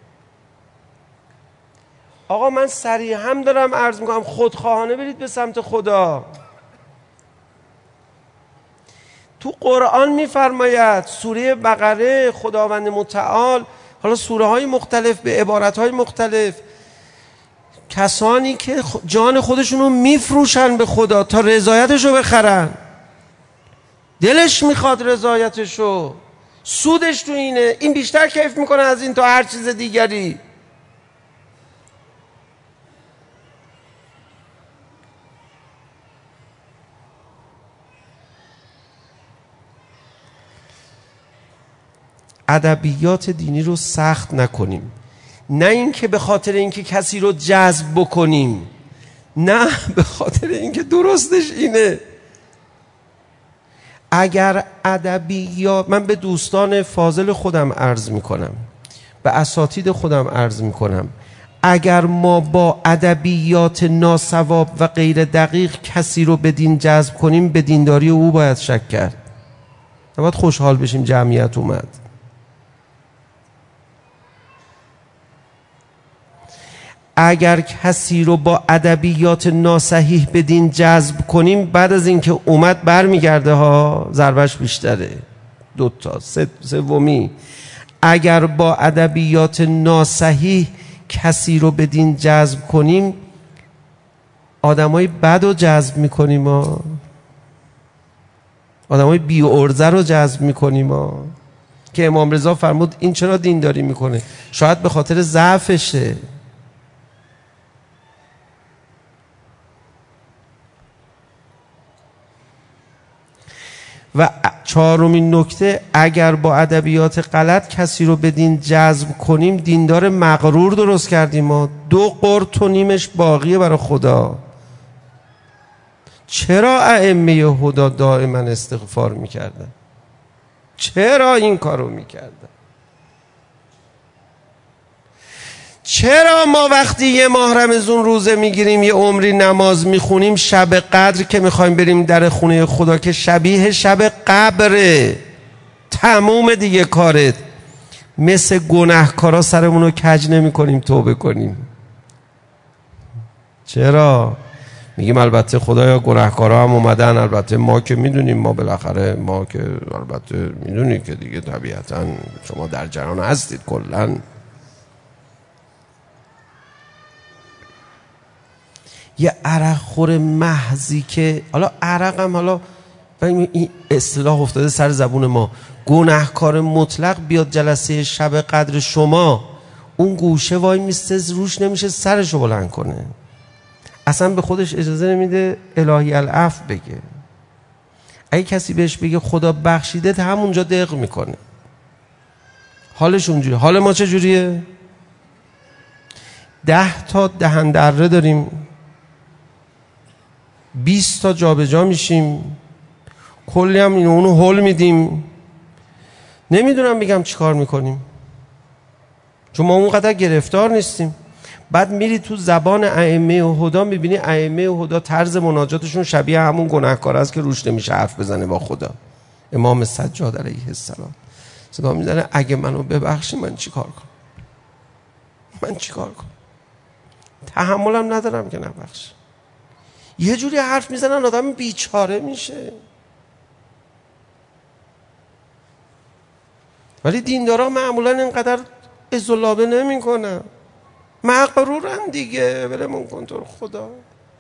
آقا من صریحا دارم عرض میکنم خودخواهانه برید به سمت خدا. تو قرآن میفرماید سوره بقره خداوند متعال، حالا سوره های مختلف به عبارت های مختلف، کسانی که جان خودشونو میفروشن به خدا تا رضایتشو بخرن، دلش میخواد رضایتشو، سودش تو اینه، این بیشتر کیف میکنه از این تا هر چیز دیگری. ادبیات دینی رو سخت نکنیم، نه اینکه به خاطر اینکه کسی رو جذب بکنیم، نه به خاطر اینکه درستش اینه. اگر ادبیات، من به دوستان فاضل خودم عرض میکنم، به اساتید خودم عرض میکنم، اگر ما با ادبیات ناسواب و غیر دقیق کسی رو به دین جذب کنیم به دینداری او باید شک کرد. نباید خوشحال بشیم جمعیت اومد. اگر کسی رو با ادبیات ناصحیح به دین جذب کنیم بعد از اینکه اومد برمیگرده ها، ضربش بیشتره. دوتا سومی، اگر با ادبیات ناصحیح کسی رو به دین جذب کنیم آدمای بد رو جذب میکنیم ها، آدمای بی ارزه رو جذب میکنیم ها. که امام رضا فرمود این چرا دینداری میکنه؟ شاید به خاطر ضعفشه. و چهارمین نکته، اگر با ادبیات غلط کسی رو به دین جذب کنیم دیندار مغرور درست کردیم ما. دو قرط و نیمش باقیه برای خدا. چرا ائمه هدا دائما استغفار میکردن؟ چرا این کارو میکردن؟ چرا ما وقتی یه ماه رمضان روزه میگیریم یه عمری نماز میخونیم شب قدر که میخوایم بریم در خونه خدا که شبیه شب قبره، تموم دیگه کارت، مثل گناهکارا سرمونو کج نمی کنیم توبه کنیم؟ چرا؟ میگیم البته خدایا گناهکارا هم اومدن، البته ما که میدونیم، ما بالاخره ما که البته میدونیم که دیگه طبیعتا شما در جریان هستید کلن. یه عرق خور محضی که حالا عرق هم حالا و این اصطلاح افتاده سر زبون ما. گناهکار مطلق بیاد جلسه شب قدر شما، اون گوشه وای میسته روش نمیشه سرشو بلند کنه، اصلا به خودش اجازه نمیده الهی العفو بگه. اگه کسی بهش بگه خدا بخشیده، همونجا دق میکنه، حالش اونجوری. حال ما چه جوریه؟ ده تا دهن دره داریم، بیست تا جا به جا میشیم، کلی هم اینو اونو هول میدیم، نمیدونم بگم چی کار میکنیم، چون ما اونقدر گرفتار نیستیم. بعد میری تو زبان ائمه و هدا، میبینی ائمه و هدا طرز مناجاتشون شبیه همون گناهکار است که روش نمیشه حرف بزنه با خدا. امام سجاد علیه السلام صدا میزنه اگه منو ببخشی من چی کار کنم؟ من چی کار کنم؟ تحملم ندارم که نبخش. یه جوری حرف میزنن آدم بیچاره میشه. ولی دیندارا معمولا اینقدر ازولابه نمی کنن، مغرورن دیگه، ولمون کن تو خدا.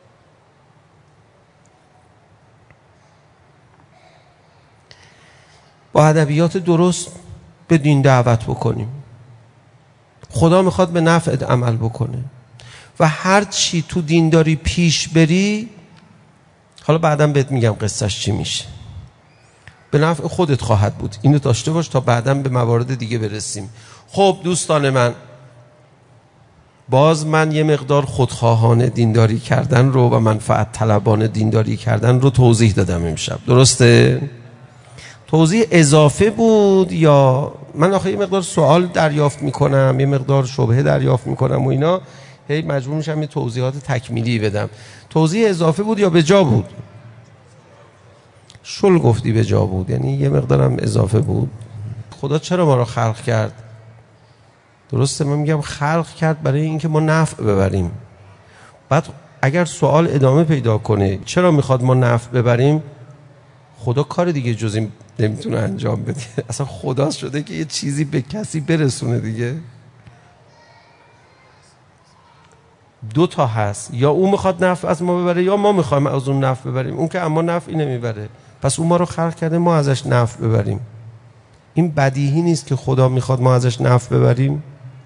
با ادبیات درست به دین دعوت بکنیم. خدا میخواد به نفعت عمل بکنه و هر چی تو دینداری پیش بری، حالا بعدم بهت میگم قصهش چی میشه، به نفع خودت خواهد بود. اینو داشته باش تا بعدم به موارد دیگه برسیم. خب دوستان من، باز من یه مقدار خودخواهانه دینداری کردن رو و منفعت طلبانه دینداری کردن رو توضیح دادم امشب، درسته؟ توضیح اضافه بود یا من آخه یه مقدار سوال دریافت میکنم، یه مقدار شبهه دریافت میکنم و اینا، هی مجبور میشم یه توضیحات تکمیلی بدم. توضیح اضافه بود یا به جا بود؟ شل گفتی به جا بود، یعنی یه مقدارم اضافه بود. خدا چرا ما رو خلق کرد؟ درسته، من میگم خلق کرد برای اینکه ما نفع ببریم. بعد اگر سوال ادامه پیدا کنه چرا میخواد ما نفع ببریم، خدا کار دیگه جز این نمیتونه انجام بده. اصلا خدا شده که یه چیزی به کسی برسونه دیگه. دو تا هست، یا اون میخواد نفع از ما ببره یا ما میخوایم از اون نفع ببریم. اون که اما نفعی نمیبره، پس اون ما رو خلق کرده ما ازش نفع ببریم. این بدیهی نیست که خدا میخواد ما ازش نفع ببریم؟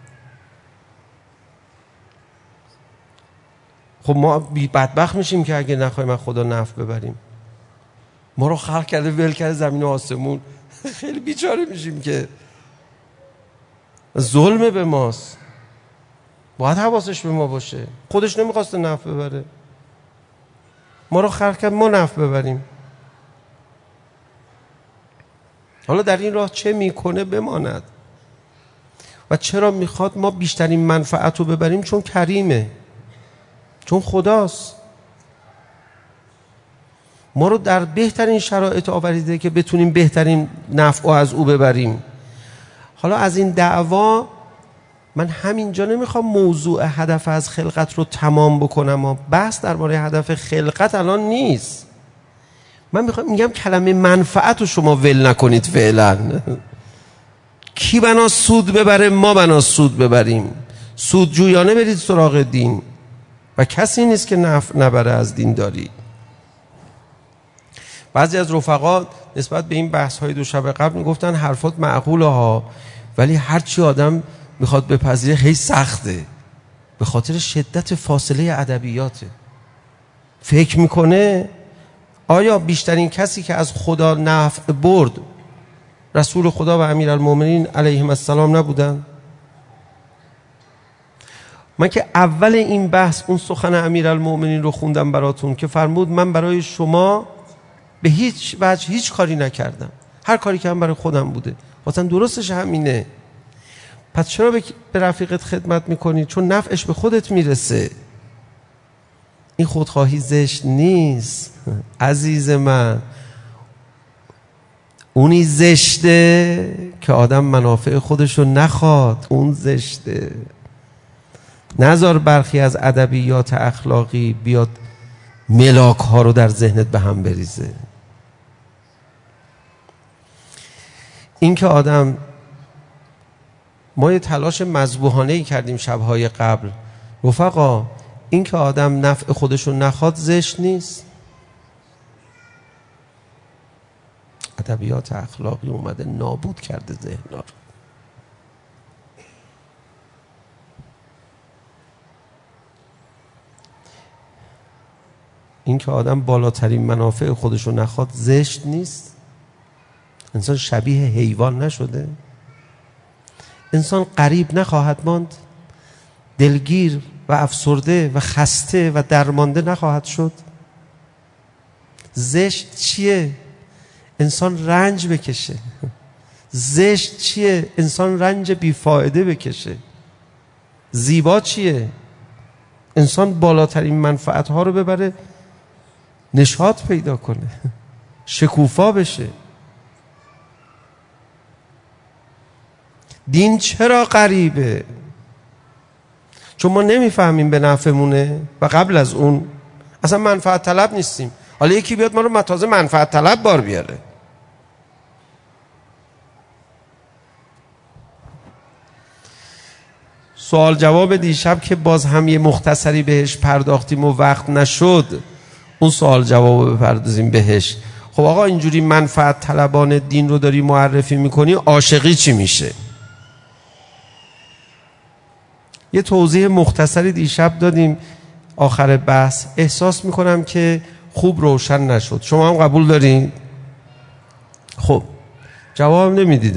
خب ما بدبخت میشیم که اگه نخوایم از خدا نفع ببریم. ما رو خلق کرده ول کرده زمین و آسمون، خیلی بیچاره میشیم که ظلم به ماست. باید حواسش به ما باشه. خودش نمیخواسته نفع ببره، ما رو خلق کرد ما نفع ببریم. حالا در این راه چه میکنه بماند. و چرا میخواد ما بیشترین منفعت رو ببریم؟ چون کریمه، چون خداست. ما رو در بهترین شرایط آوریده که بتونیم بهترین نفع از او ببریم. حالا از این دعوا من همینجا نمیخوام موضوع هدف از خلقت رو تمام بکنم و بحث درباره هدف خلقت الان نیست. من میخوام میگم کلمه منفعت رو شما ول نکنید فعلا. کی بنا سود ببره؟ ما بنا سود ببریم. سودجویانه برید سراغ دین و کسی نیست که نفع نبره از دین داری. بعضی از رفقا نسبت به این بحث های دو شب قبل میگفتن حرفات معقوله ها، ولی هرچی آدم میخواد بپذیره خیلی سخته، به خاطر شدت فاصله ادبیاته. فکر میکنه آیا بیشترین کسی که از خدا نفع برد رسول خدا و امیرالمومنین علیهم السلام نبودن؟ من که اول این بحث اون سخن امیرالمومنین رو خوندم براتون که فرمود من برای شما به هیچ وجه هیچ کاری نکردم، هر کاری که هم برای خودم بوده. واسه درستش همینه. پس چرا به رفیقت خدمت میکنی؟ چون نفعش به خودت میرسه. این خودخواهی زشت نیست عزیز من. اونی زشته که آدم منافع خودشو نخواد، اون زشته. نذار برخی از ادبیات اخلاقی بیاد ملاک ها رو در ذهنت به هم بریزه. این که آدم، ما یه تلاش مذبوحانه‌ای کردیم شبهای قبل رفقا، این که آدم نفع خودشو نخواد زشت نیست. ادبیات اخلاقی اومده نابود کرده ذهن‌ها رو. این که آدم بالاترین منافع خودشو نخواد زشت نیست؟ انسان شبیه حیوان نشده؟ انسان غریب نخواهد ماند؟ دلگیر و افسرده و خسته و درمانده نخواهد شد؟ زشت چیه؟ انسان رنج بکشه. زشت چیه؟ انسان رنج بیفایده بکشه. زیبا چیه؟ انسان بالاترین منفعت ها رو ببره، نشاط پیدا کنه، شکوفا بشه. دین چرا غریبه؟ چون ما نمیفهمیم به نفعمونه و قبل از اون اصلا منفعت طلب نیستیم. حالا یکی بیاد ما رو متازه منفعت طلب بار بیاره. سوال جواب دیشب که باز هم یه مختصری بهش پرداختیم و وقت نشد، اون سوال جواب بپردازیم بهش. خب آقا اینجوری منفعت طلبان دین رو داری معرفی میکنی، عاشقی چی میشه؟ یه توضیح مختصری دیشب دادیم آخر بحث. احساس میکنم که خوب روشن نشد. شما هم قبول دارین؟ خب جواب نمیدید.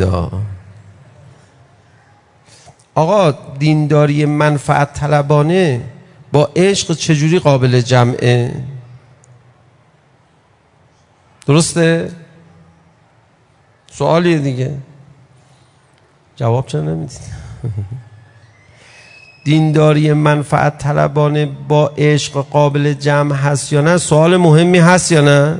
آقا دینداری منفعت طلبانه با عشق چجوری قابل جمعه؟ درسته؟ سوالیه دیگه. جواب چرا نمیدید؟ دینداری منفعت طلبانه با عشق قابل جمع هست یا نه؟ سوال مهمی هست یا نه؟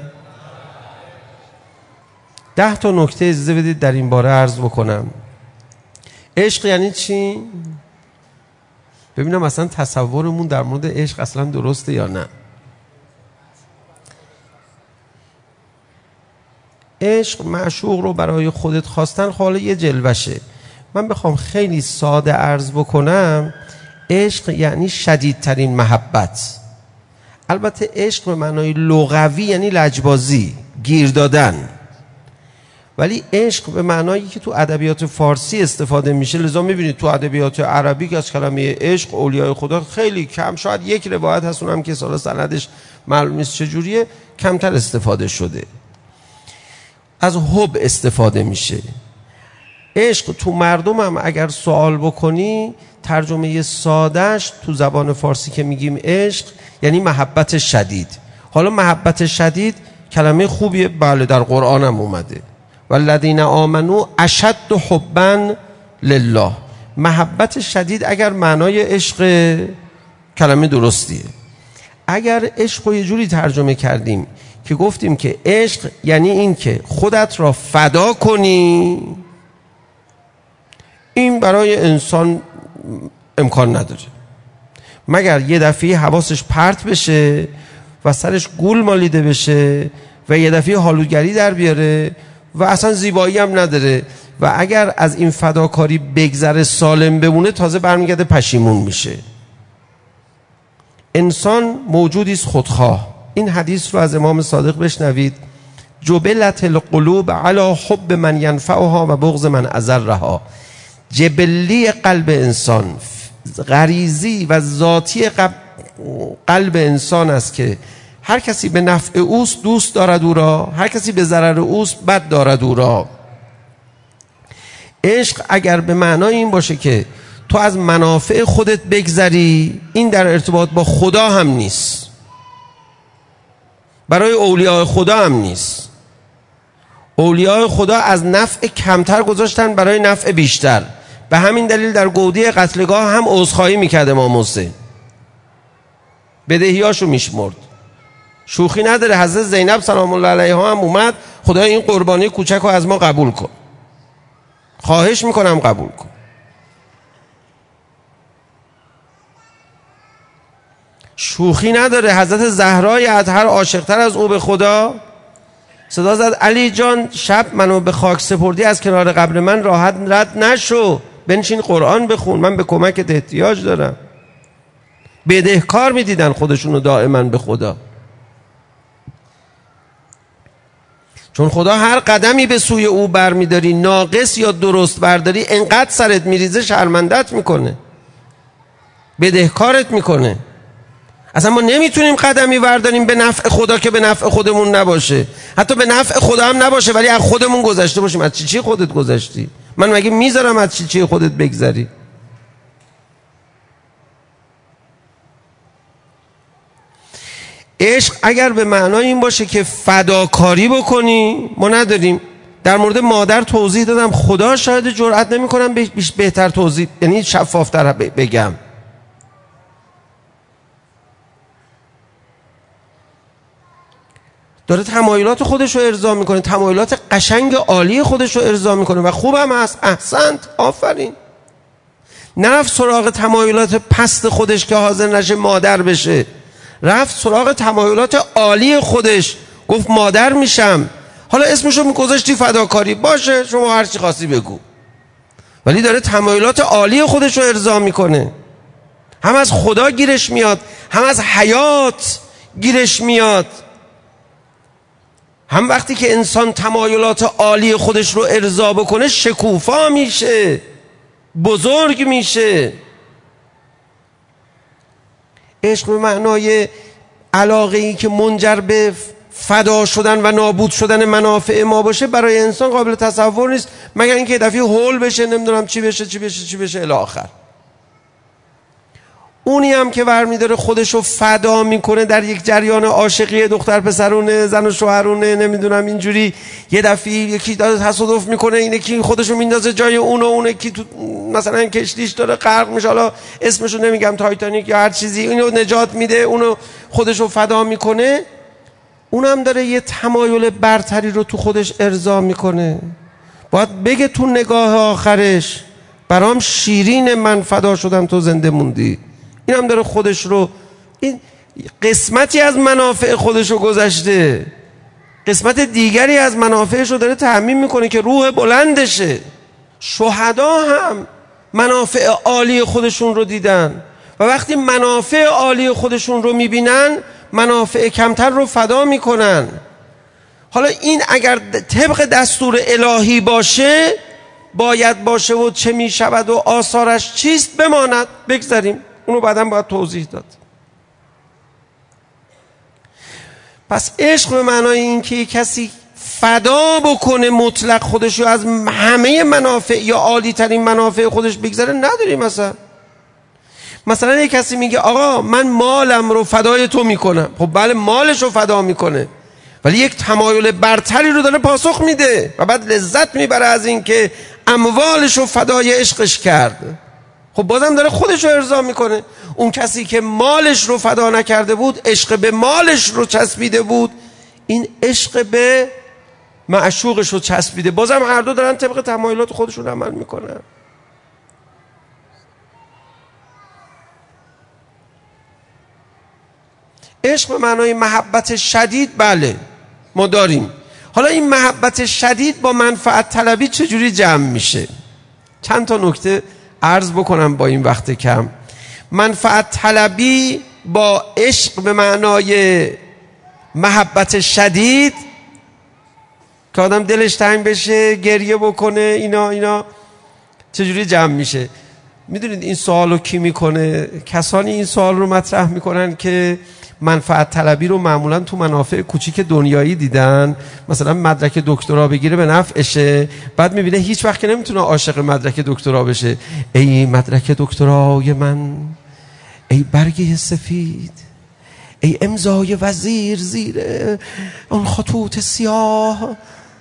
ده تا نکته اجازه بدید در این باره عرض بکنم. عشق یعنی چی؟ ببینم اصلا تصورمون در مورد عشق اصلا درسته یا نه. عشق معشوق رو برای خودت خواستن خاله یه جلوشه. من بخوام خیلی ساده عرض بکنم، عشق یعنی شدیدترین محبت. البته عشق به معنای لغوی یعنی لجبازی، گیر دادن، ولی عشق به معنایی که تو ادبیات فارسی استفاده میشه. لذا میبینید تو ادبیات عربی که از کلمه عشق اولیای خدا خیلی کم، شاید یک روایت هست اونم که سال سندش معلوم نیست چجوریه، کمتر استفاده شده. از حب استفاده میشه. عشق تو مردم هم اگر سوال بکنی، ترجمه سادهش تو زبان فارسی که میگیم عشق یعنی محبت شدید. حالا محبت شدید کلمه خوبیه، بله در قرآن هم اومده، والذین آمنوا اشد حبا لله. محبت شدید اگر معنای عشق، کلمه درستیه. اگر عشق رو یه جوری ترجمه کردیم که گفتیم که عشق یعنی این که خودت را فدا کنی، این برای انسان امکان نداره مگر یه دفعه حواسش پرت بشه و سرش گول مالیده بشه و یه دفعه حالوگری در بیاره و اصلا زیبایی هم نداره و اگر از این فداکاری بگذره سالم بمونه، تازه برمیگرده پشیمون میشه. انسان موجودی است خودخواه. این حدیث رو از امام صادق بشنوید: جبلت القلوب علی حب من ینفعها و بغض من اضرها. جبلی قلب انسان، غریزی و ذاتی قلب انسان است که هر کسی به نفع اوست دوست دارد او را، هر کسی به ضرر اوست بد دارد او را. عشق اگر به معنای این باشه که تو از منافع خودت بگذری، این در ارتباط با خدا هم نیست، برای اولیاء خدا هم نیست. اولیاء خدا از نفع کمتر گذاشتن برای نفع بیشتر. به همین دلیل در گودی قتلگاه هم عذرخواهی میکرد امام حسین، بدهیاشو میشمرد. شوخی نداره. حضرت زینب سلام الله علیها هم اومد: خدای این قربانی کوچک رو از ما قبول کن، خواهش میکنم قبول کن. شوخی نداره. حضرت زهرای اطهر عاشقتر از او به خدا صدا زد: علی جان شب منو به خاک سپردی، از کنار قبر من راحت رد نشو، بنشین قرآن بخون، من به کمکت احتیاج دارم. بدهکار میدیدن خودشونو دائما به خدا. چون خدا هر قدمی به سوی او برمیداری ناقص یا درست برداری انقدر سرت میریزه شرمندت میکنه، بدهکارت میکنه. اصلا ما نمیتونیم قدمی برداریم به نفع خدا که به نفع خودمون نباشه، حتی به نفع خدا هم نباشه ولی از خودمون گذشته باشیم. از چی چی خودت گذشتی؟ من مگه میذارم از چی چی خودت بگذری؟ عشق اگر به معنای این باشه که فداکاری بکنی، ما نداریم. در مورد مادر توضیح دادم، خدا شاید جرئت نمی‌کنم بهتر توضیح، یعنی شفافتر بگم. داره تمایلات خودش رو ارضا میکنه، تمایلات قشنگ عالی خودش رو ارضا میکنه و خوبم هست. احسنت، آفرین. نرفت سراغ تمایلات پست خودش که حاضر نشه مادر بشه، رفت سراغ تمایلات عالی خودش، گفت مادر میشم. حالا اسمشو میگذاشتی فداکاری، باشه شما هر چی خواستی بگو، ولی داره تمایلات عالی خودش رو ارضا میکنه. هم از خدا گیرش میاد، هم از حیات گیرش میاد. هم وقتی که انسان تمایلات عالی خودش رو ارضا بکنه شکوفا میشه، بزرگ میشه. عشق به معنای علاقه ای که منجر به فدا شدن و نابود شدن منافع ما باشه برای انسان قابل تصور نیست، مگر اینکه دفعه هول بشه، نمیدونم چی بشه چی بشه چی بشه الی آخر. اونی هم که برمی داره خودشو فدا میکنه در یک جریان عاشقی دختر پسرونه، زن و شوهرونه، نمیدونم اینجوری، یه دفعه یکی داره تصادف میکنه، اینه که خودشو میندازه جای اون و اونه که تو مثلا کشتیش داره غرق میشه، حالا اسمشو نمیگم، تایتانیک یا هر چیزی، اینو نجات میده، اونو خودشو فدا میکنه. اونم داره یه تمایل برتری رو تو خودش ارضا میکنه. باید بگه تو نگاه آخرش برام شیرین، من فدا شدم تو زنده موندی. این هم داره خودش رو، این قسمتی از منافع خودش رو گذشته، قسمت دیگری از منافعش رو داره تأمین میکنه که روح بلندشه. شهدا هم منافع عالی خودشون رو دیدن و وقتی منافع عالی خودشون رو میبینن منافع کمتر رو فدا میکنن. حالا این اگر طبق دستور الهی باشه باید باشه و چه میشود و آثارش چیست بماند، بگذاریم، اونو بعداً باید توضیح داد. پس عشق به معنای این که کسی فدا بکنه مطلق خودش رو از همه منافع یا عالی ترین منافع خودش بگذاره نداریم. مثلا مثلا یک کسی میگه آقا من مالم رو فدای تو میکنم، خب بله مالش رو فدا میکنه ولی یک تمایل برتری رو داره پاسخ میده و بعد لذت میبره از این که اموالش رو فدای عشقش کرد. خب بازم داره خودش رو ارضا میکنه. اون کسی که مالش رو فدا نکرده بود، عشق به مالش رو چسبیده بود، این عشق به معشوقش رو چسبیده، بازم هر دو دارن طبق تمایلات خودشون عمل میکنن. عشق به معنای محبت شدید بله ما داریم. حالا این محبت شدید با منفعت طلبی چجوری جمع میشه؟ چند تا نکته عرض بکنم با این وقت کم. منفعت طلبی با عشق به معنای محبت شدید که آدم دلش تنگ بشه، گریه بکنه، اینا اینا چجوری جمع میشه؟ میدونید این سوالو کی میکنه؟ کسانی این سوال رو مطرح میکنن که منفعت طلبی رو معمولا تو منافع کوچیک دنیایی دیدن. مثلا مدرک دکترا بگیره به نفعشه، بعد میبینه هیچ وقت که نمیتونه عاشق مدرک دکترا بشه. ای مدرک دکترای من، ای برگه سفید، ای امضای وزیر زیر اون خطوط سیاه.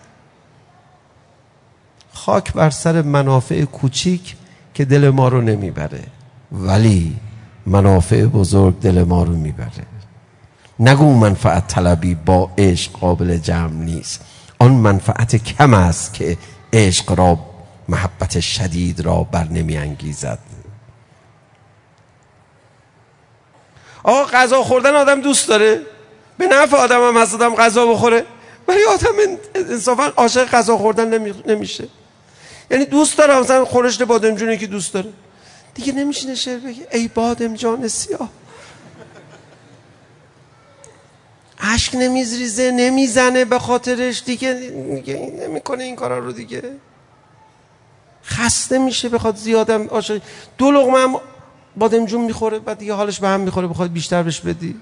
خاک بر سر منافع کوچیک که دل ما رو نمیبره، ولی منافع بزرگ دل ما رو میبره. نگو منفعت طلبی با عشق قابل جمع نیست. آن منفعت کم است که عشق را، محبت شدید را بر نمی انگیزد. آقا غذا خوردن آدم دوست داره، به نفع آدم هم هست آدم غذا بخوره، ولی آدم انصافا عاشق غذا خوردن نمی... نمیشه. یعنی دوست داره مثلا خورشت بادمجونی که دوست داره، دیگه نمیشینه شعر بگه ای بادمجان سیاه. اشک نمیزریزه، نمیزنه به خاطرش دیگه، میگه این نمیکنه این کارا رو دیگه، خسته میشه بخواد زیادم عاشق دو لقمه هم بادمجون میخوره بعد دیگه حالش به هم میخوره بخواد بیشتر بهش بدی.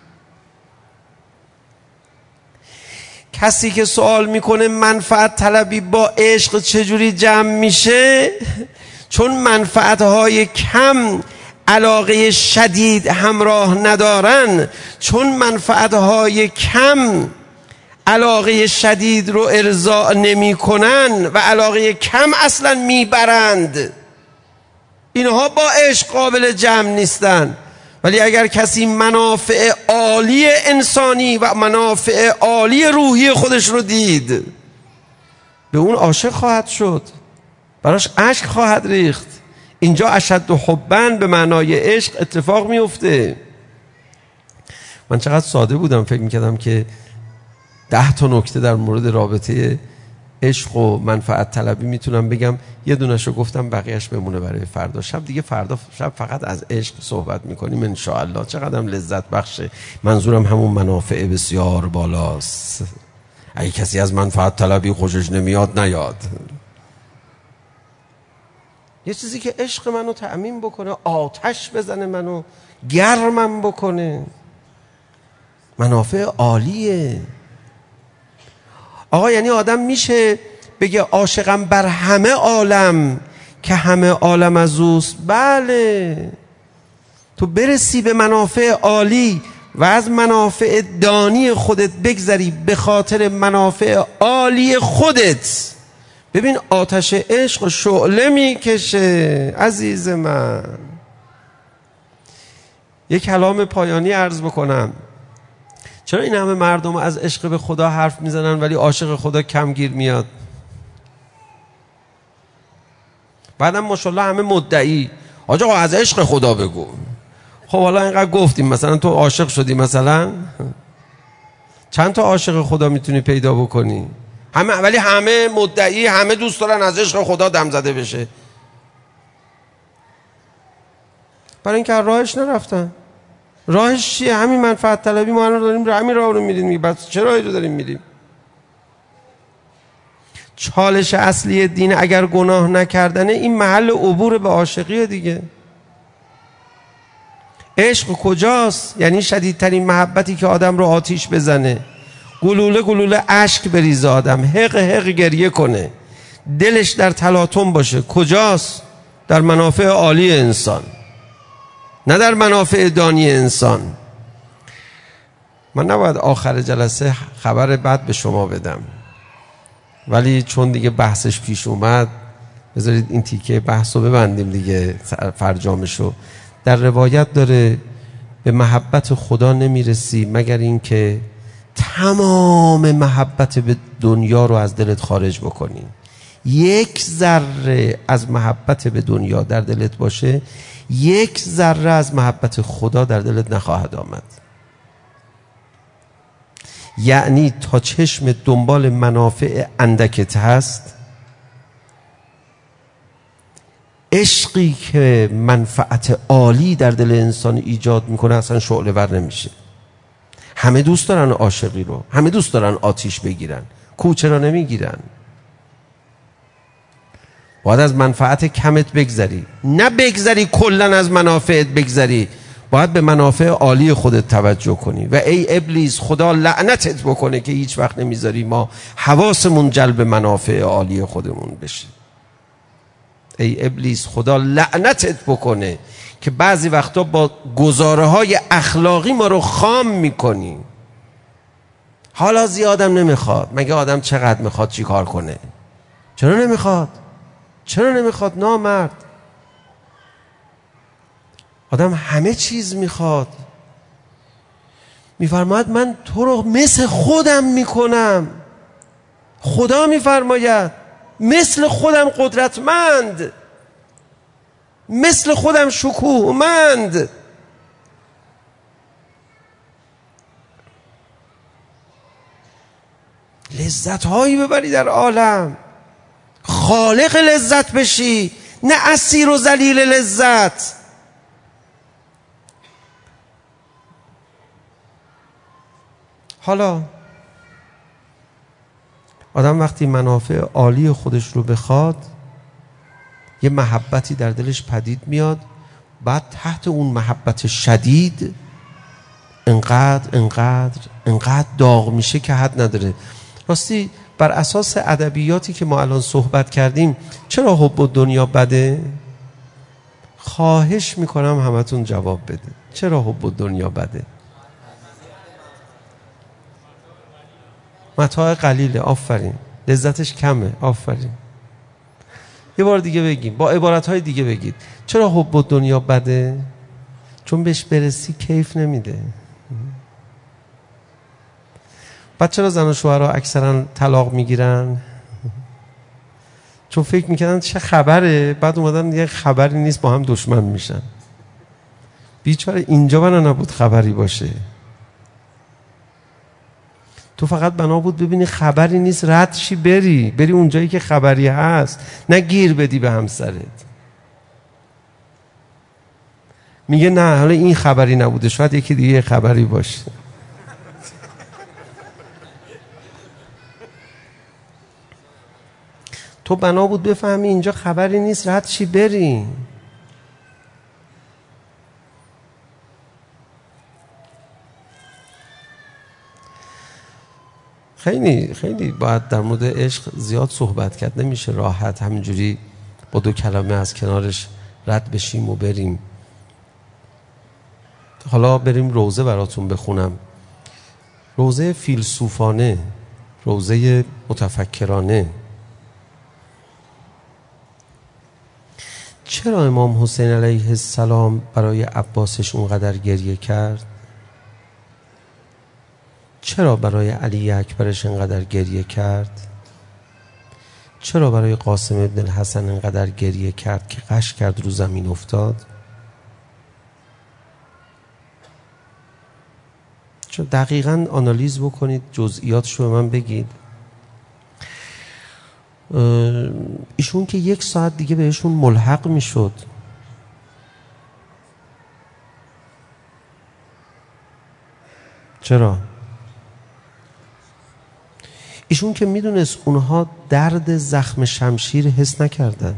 کسی که سوال میکنه منفعت طلبی با عشق چجوری جمع میشه، چون منفعتهای کم علاقه شدید همراه ندارن، چون منفعتهای کم علاقه شدید رو ارضا نمی کنن و علاقه کم اصلا میبرند، اینها با عشق قابل جمع نیستن. ولی اگر کسی منافع عالی انسانی و منافع عالی روحی خودش رو دید، به اون عاشق خواهد شد، براش اشک خواهد ریخت. اینجا اشد و حبن به معنای عشق اتفاق میفته. من چقدر ساده بودم، فکر میکردم که ده تا نکته در مورد رابطه عشق و منفعت طلبی میتونم بگم، یه دونش رو گفتم، بقیهش بمونه برای فردا شب دیگه. فردا شب فقط از عشق صحبت میکنیم انشاءالله. چقدر هم لذت بخشه. منظورم همون منافع بسیار بالاست. اگه کسی از منفعت طلبی خوشش نمیاد نیاد. یه چیزی که عشق منو تأمین بکنه، آتش بزنه منو، گرمم بکنه، منافع عالیه. آقا یعنی آدم میشه بگه عاشقم بر همه عالم که همه عالم از اوست؟ بله، تو برسی به منافع عالی و از منافع دانی خودت بگذری به خاطر منافع عالی خودت. ببین آتش عشق شعله میکشه عزیز من. یک کلام پایانی عرض بکنم. چرا این همه مردم از عشق به خدا حرف میزنن ولی عاشق خدا کم گیر میاد؟ بعدم ماشاءالله همه مدعی آقا از عشق خدا بگو. خب حالا اینقدر گفتیم، مثلا تو عاشق شدی، مثلا چند تا عاشق خدا میتونی پیدا بکنی؟ همه، ولی همه مدعی، همه دوست دارن از عشق خدا دم زده بشه، برای اینکه راهش نرفتن. راهش چیه؟ همین منفعت طلبی. ما الان داریم همین راه رو میریم، بس چه راهی رو داریم میریم؟ چالش اصلی دین اگر گناه نکردنه، این محل عبور به عاشقیه دیگه. عشق کجاست؟ یعنی شدیدترین محبتی که آدم رو آتیش بزنه، گلوله گلوله اشک بریزه، آدم حق حق گریه کنه، دلش در تلاطم باشه. کجاست؟ در منافع عالی انسان، نه در منافع دانی انسان. من نباید آخر جلسه خبر بد به شما بدم، ولی چون دیگه بحثش پیش اومد بذارید این تیکه بحث رو ببندیم دیگه، فرجامشو. در روایت داره به محبت خدا نمیرسی مگر اینکه تمام محبت به دنیا رو از دلت خارج بکنی. یک ذره از محبت به دنیا در دلت باشه، یک ذره از محبت خدا در دلت نخواهد آمد. یعنی تا چشم دنبال منافع اندکت هست، عشقی که منفعت عالی در دل انسان ایجاد میکنه اصلا شعله ور نمیشه. همه دوست دارن عاشقی رو، همه دوست دارن آتیش بگیرن، کوچه را نمیگیرن. باید از منفعت کمت بگذری، نه بگذری کلن از منافعت بگذری، باید به منافع عالی خودت توجه کنی. و ای ابلیس خدا لعنتت بکنه که هیچ وقت نمیذاری ما حواسمون جلب منافع عالی خودمون بشه. ای ابلیس خدا لعنتت بکنه که بعضی وقتا با گزاره های اخلاقی ما رو خام میکنی. حالا زیادم نمیخواد. مگه آدم چقدر میخواد چی کار کنه؟ چرا نمیخواد؟ چرا نمیخواد نامرد؟ آدم همه چیز میخواد. میفرماید من تو رو مثل خودم میکنم. خدا میفرماید مثل خودم قدرتمند، مثل خودم شکوهمند. لذت هایی ببری در عالم، خالق لذت بشی، نه اسیر و ذلیل لذت. حالا آدم وقتی منافع عالی خودش رو بخواد، یه محبتی در دلش پدید میاد، بعد تحت اون محبت شدید انقدر انقدر انقدر داغ میشه که حد نداره. راستی بر اساس ادبیاتی که ما الان صحبت کردیم چرا حب الدنیا بده؟ خواهش میکنم همتون جواب بده. چرا حب الدنیا بده؟ متاع قلیله، آفرین. لذتش کمه، آفرین. یه بار دیگه بگیم، با عبارتهای دیگه بگید. چرا حب الدنیا بده؟ چون بهش برسی کیف نمیده. بعد چرا زن و شوهرها اکثرا طلاق میگیرن؟ چون فکر میکردن چه خبره، بعد اومدن یه خبری نیست با هم دشمن میشن. بیچاره اینجا بنا نبود خبری باشه. تو فقط بنا بود ببینی خبری نیست رد شی بری بری اونجایی که خبری هست، نه گیر بدی به همسرت. میگه نه حالا این خبری نبوده، شاید یکی دیگه خبری باشه. تو بنا بود بفهمی اینجا خبری نیست رد شی بری. خیلی خیلی باید در مورد عشق زیاد صحبت کرد، نمیشه راحت همینجوری با دو کلمه از کنارش رد بشیم و بریم. حالا بریم روزه براتون بخونم. روزه فیلسوفانه، روزه متفکرانه. چرا امام حسین علیه السلام برای عباسش اونقدر گریه کرد؟ چرا برای علی اکبرش انقدر گریه کرد؟ چرا برای قاسم ابن الحسن انقدر گریه کرد که غش کرد رو زمین افتاد؟ چرا دقیقاً آنالیز بکنید، جزئیاتش رو به من بگید. ایشون که یک ساعت دیگه بهشون ملحق میشد. چرا؟ ایشون که میدونست اونها درد زخم شمشیر حس نکردن.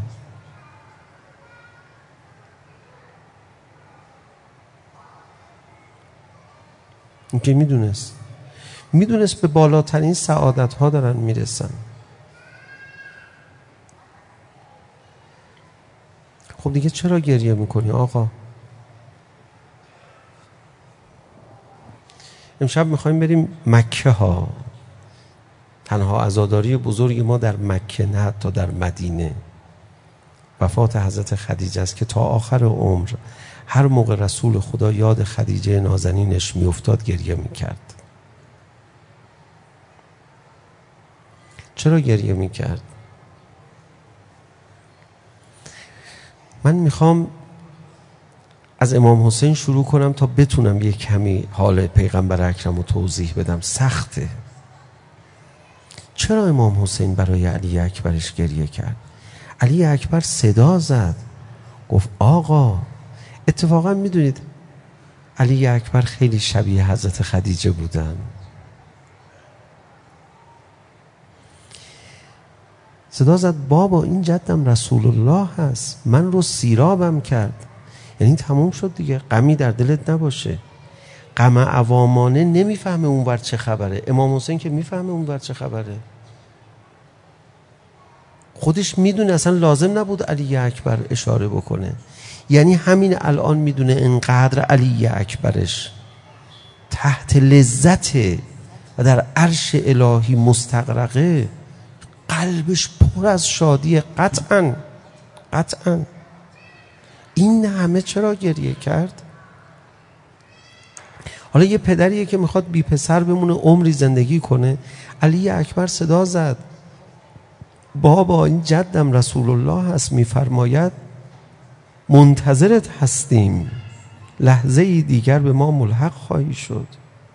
این که میدونست میدونست به بالاترین سعادت ها دارن میرسن. خب دیگه چرا گریه میکنی آقا؟ امشب میخوایم بریم مکه ها. تنها عزاداری بزرگ ما در مکه، نه حتی در مدینه. وفات حضرت خدیجه است که تا آخر عمر هر موقع رسول خدا یاد خدیجه نازنینش میافتاد گریه میکرد. چرا گریه میکرد؟ من میخوام از امام حسین شروع کنم تا بتونم یک کمی حال پیغمبر اکرم رو توضیح بدم. سخته. چرا امام حسین برای علی اکبرش گریه کرد؟ علی اکبر صدا زد، گفت آقا. اتفاقا میدونید علی اکبر خیلی شبیه حضرت خدیجه بودن. صدا زد بابا این جدم رسول الله هست، من رو سیرابم کرد. یعنی تموم شد دیگه، غمی در دلت نباشه. غم عوامانه نمیفهمه اونور چه خبره. امام حسین که میفهمه اونور چه خبره. خودش میدونه، اصلا لازم نبود علی اکبر اشاره بکنه. یعنی همین الان میدونه انقدر علی اکبرش تحت لذته و در عرش الهی مستغرقه، قلبش پر از شادی. قطعاً قطعاً این همه چرا گریه کرد؟ حالا یه پدریه که میخواد بی پسر بمونه عمری زندگی کنه. علی اکبر صدا زد بابا این جدم رسول الله هست، میفرماید منتظرت هستیم، لحظه ای دیگر به ما ملحق خواهی شد.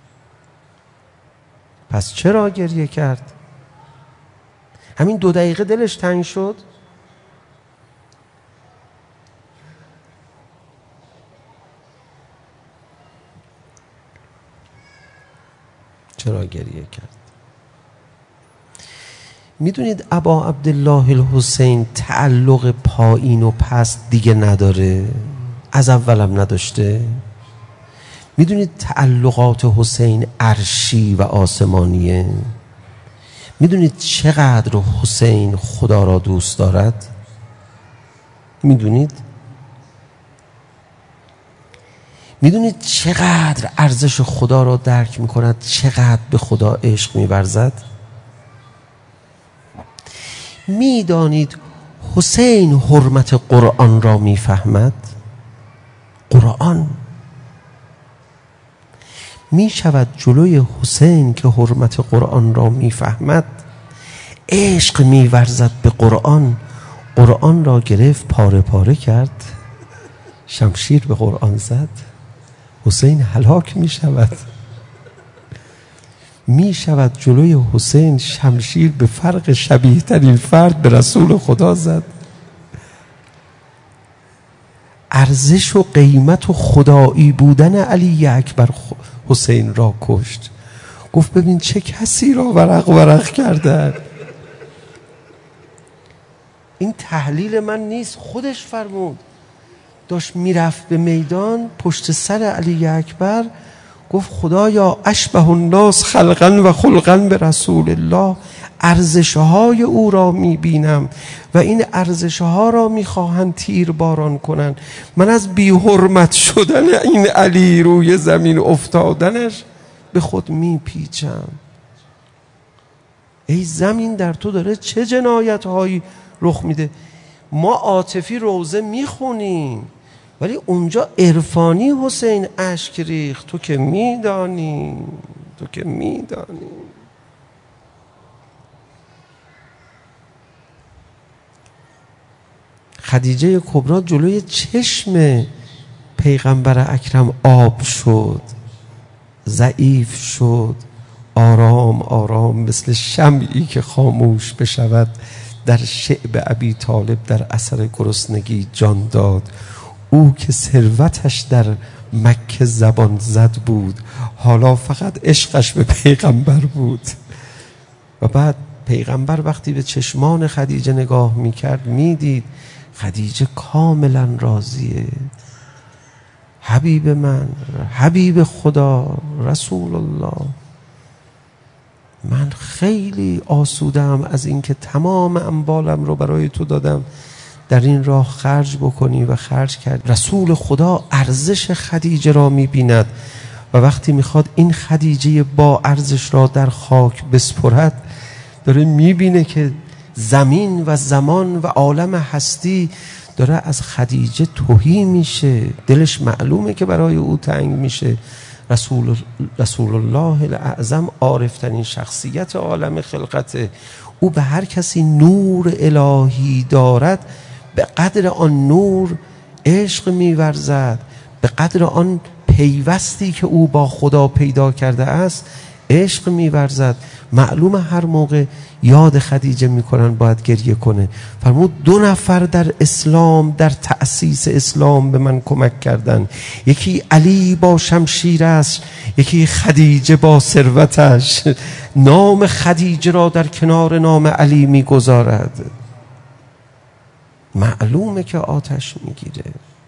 پس چرا گریه کرد؟ همین دو دقیقه دلش تنگ شد. چرا گریه کرد؟ میدونید ابا عبدالله الحسین تعلق پایین و پست دیگه نداره، از اولم نداشته. میدونید تعلقات حسین عرشی و آسمانیه. میدونید چقدر حسین خدا را دوست دارد؟ میدونید؟ میدونید چقدر ارزش خدا را درک میکند، چقدر به خدا عشق میورزد؟ میدانید حسین حرمت قرآن را میفهمد؟ قرآن می شود جلوی حسین که حرمت قرآن را میفهمد عشق میورزد به قرآن، قرآن را گرفت پاره پاره کرد، شمشیر به قرآن زد، حسین هلاک می شود. می شود جلوی حسین شمشیر به فرق شبیه ترین فرد به رسول خدا زد. ارزش و قیمت و خدایی بودن علی اکبر حسین را کشت. گفت ببین چه کسی را ورق ورق کردن. این تحلیل من نیست، خودش فرمود. داشت میرفت به میدان پشت سر علی اکبر، گفت خدایا اشبه الناس خلقا و خلقا به رسول الله، ارزشهای او را میبینم و این ارزشها را میخواهند تیر باران کنن. من از بی حرمت شدن این علی روی زمین افتادنش به خود میپیچم. ای زمین در تو داره چه جنایت هایی رخ میده. ما عاطفی روزه میخونیم ولی اونجا عرفانی حسین اشک ریخت. تو که میدانی، تو که میدانی. خدیجه کبری جلوی چشم پیغمبر اکرم آب شد، ضعیف شد، آرام آرام مثل شمعی که خاموش بشود در شعب ابی طالب در اثر گرسنگی جان داد. او که ثروتش در مکه زبان زد بود، حالا فقط عشقش به پیغمبر بود. و بعد پیغمبر وقتی به چشمان خدیجه نگاه میکرد میدید خدیجه کاملا راضیه. حبیب من، حبیب خدا، رسول الله، من خیلی آسودم از اینکه تمام اموالم رو برای تو دادم در این راه خرج بکنی و خرج کرد. رسول خدا ارزش خدیجه را میبیند و وقتی میخواد این خدیجه با ارزش را در خاک بسپرد داره میبینه که زمین و زمان و عالم هستی داره از خدیجه تهی میشه. دلش معلومه که برای او تنگ میشه. رسول, رسول الله الاعظم عارفترین شخصیت عالم خلقته. او به هر کسی نور الهی دارد به قدر آن نور عشق میورزد، به قدر آن پیوستی که او با خدا پیدا کرده است عشق میورزد. معلوم هر موقع یاد خدیجه میکنن باید گریه کنه. فرمود دو نفر در اسلام، در تأسیس اسلام به من کمک کردن، یکی علی با شمشیر است، یکی خدیجه با ثروتش. نام خدیجه را در کنار نام علی میگذارد. معلومه که آتش میگیره.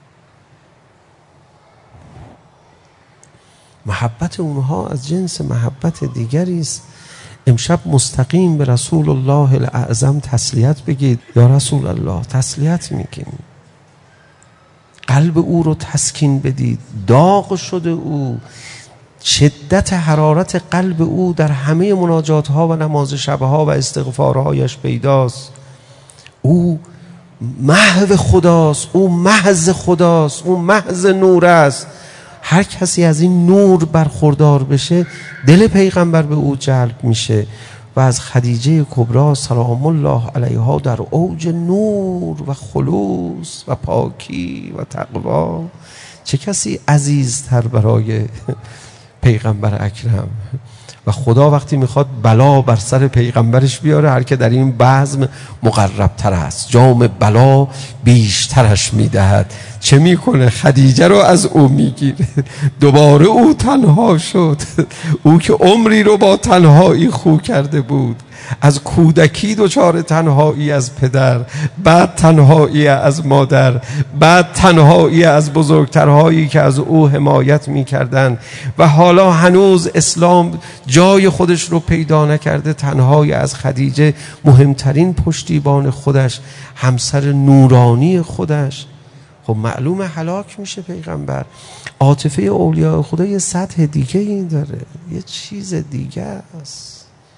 محبت اونها از جنس محبت دیگری است. امشب مستقیم به رسول الله الاعظم تسلیت بگید. یا رسول الله، تسلیت میگیم، قلب او رو تسکین بدید. داغ شده او، شدت حرارت قلب او در همه مناجات ها و نماز شبها و استغفارهایش پیداست. او محو خداست، او محض خداست، او محض نور است. هر کسی از این نور برخوردار بشه دل پیغمبر به او جلب میشه. و از خدیجه کبری سلام الله علیها در اوج نور و خلوص و پاکی و تقوا، چه کسی عزیزتر برای پیغمبر اکرم؟ و و خدا وقتی میخواد بلا بر سر پیغمبرش بیاره، هر که در این بزم مقربتر است جام بلا بیشترش میدهد. چه میکنه؟ خدیجه رو از او میگیره. دوباره او تنها شد، او که عمری رو با تنهایی خو کرده بود. از کودکی دچار تنهایی از پدر، بعد تنهایی از مادر، بعد تنهایی از بزرگترهایی که از او حمایت میکردن و حالا هنوز اسلام جای خودش رو پیدا نکرده. تنهایی از خدیجه، مهمترین پشتیبان خودش، همسر نورانی خودش. خب معلومه هلاک میشه پیغمبر. عاطفه اولیاء خدا یه سطح دیگه این داره، یه چیز دیگه است.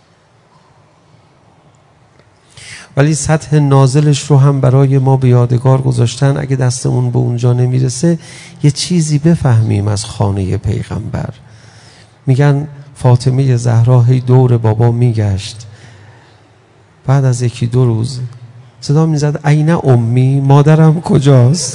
ولی سطح نازلش رو هم برای ما به یادگار گذاشتن. اگه دستمون به اونجا نمیرسه یه چیزی بفهمیم از خانه پیغمبر. میگن فاطمه زهرا هی دور بابا میگشت، بعد از یکی دو روز صدا میزد عین امی، مادرم کجاست؟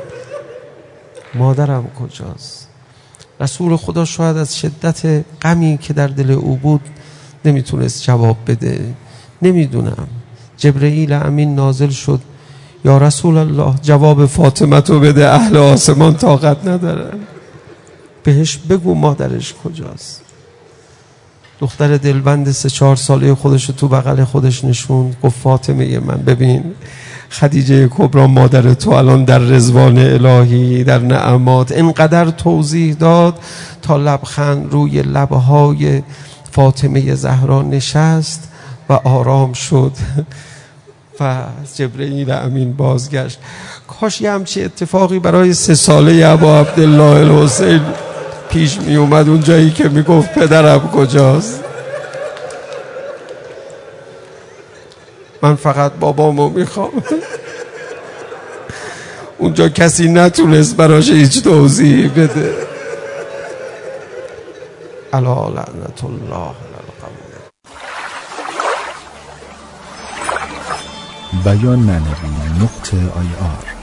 مادرم کجاست؟ رسول خدا شاید از شدت غمی که در دل او بود نمیتونست جواب بده. نمیدونم. جبرئیل امین نازل شد، یا رسول الله جواب فاطمه تو بده، اهل آسمان طاقت ندارن. بهش بگو مادرش کجاست. دختر دلبند سه چهار ساله خودش تو بغل خودش نشوند، گفت فاطمه من ببین، خدیجه کبرا مادر تو الان در رضوان الهی، در نعمات. اینقدر توضیح داد تا لبخند روی لبهای فاطمه زهرا نشست و آرام شد و جبرئیل امین بازگشت. کاش یه همچی اتفاقی برای سه ساله ابا عبدالله الحسین پیش می اومد، اون جایی که می گفت پدرم کجاست. من فقط بابامو میخوام. اونجا کسی نتونست براش هیچ توضیحی بده. الا لعنت الله علی القبور. بیان معنوی نقطه آی آر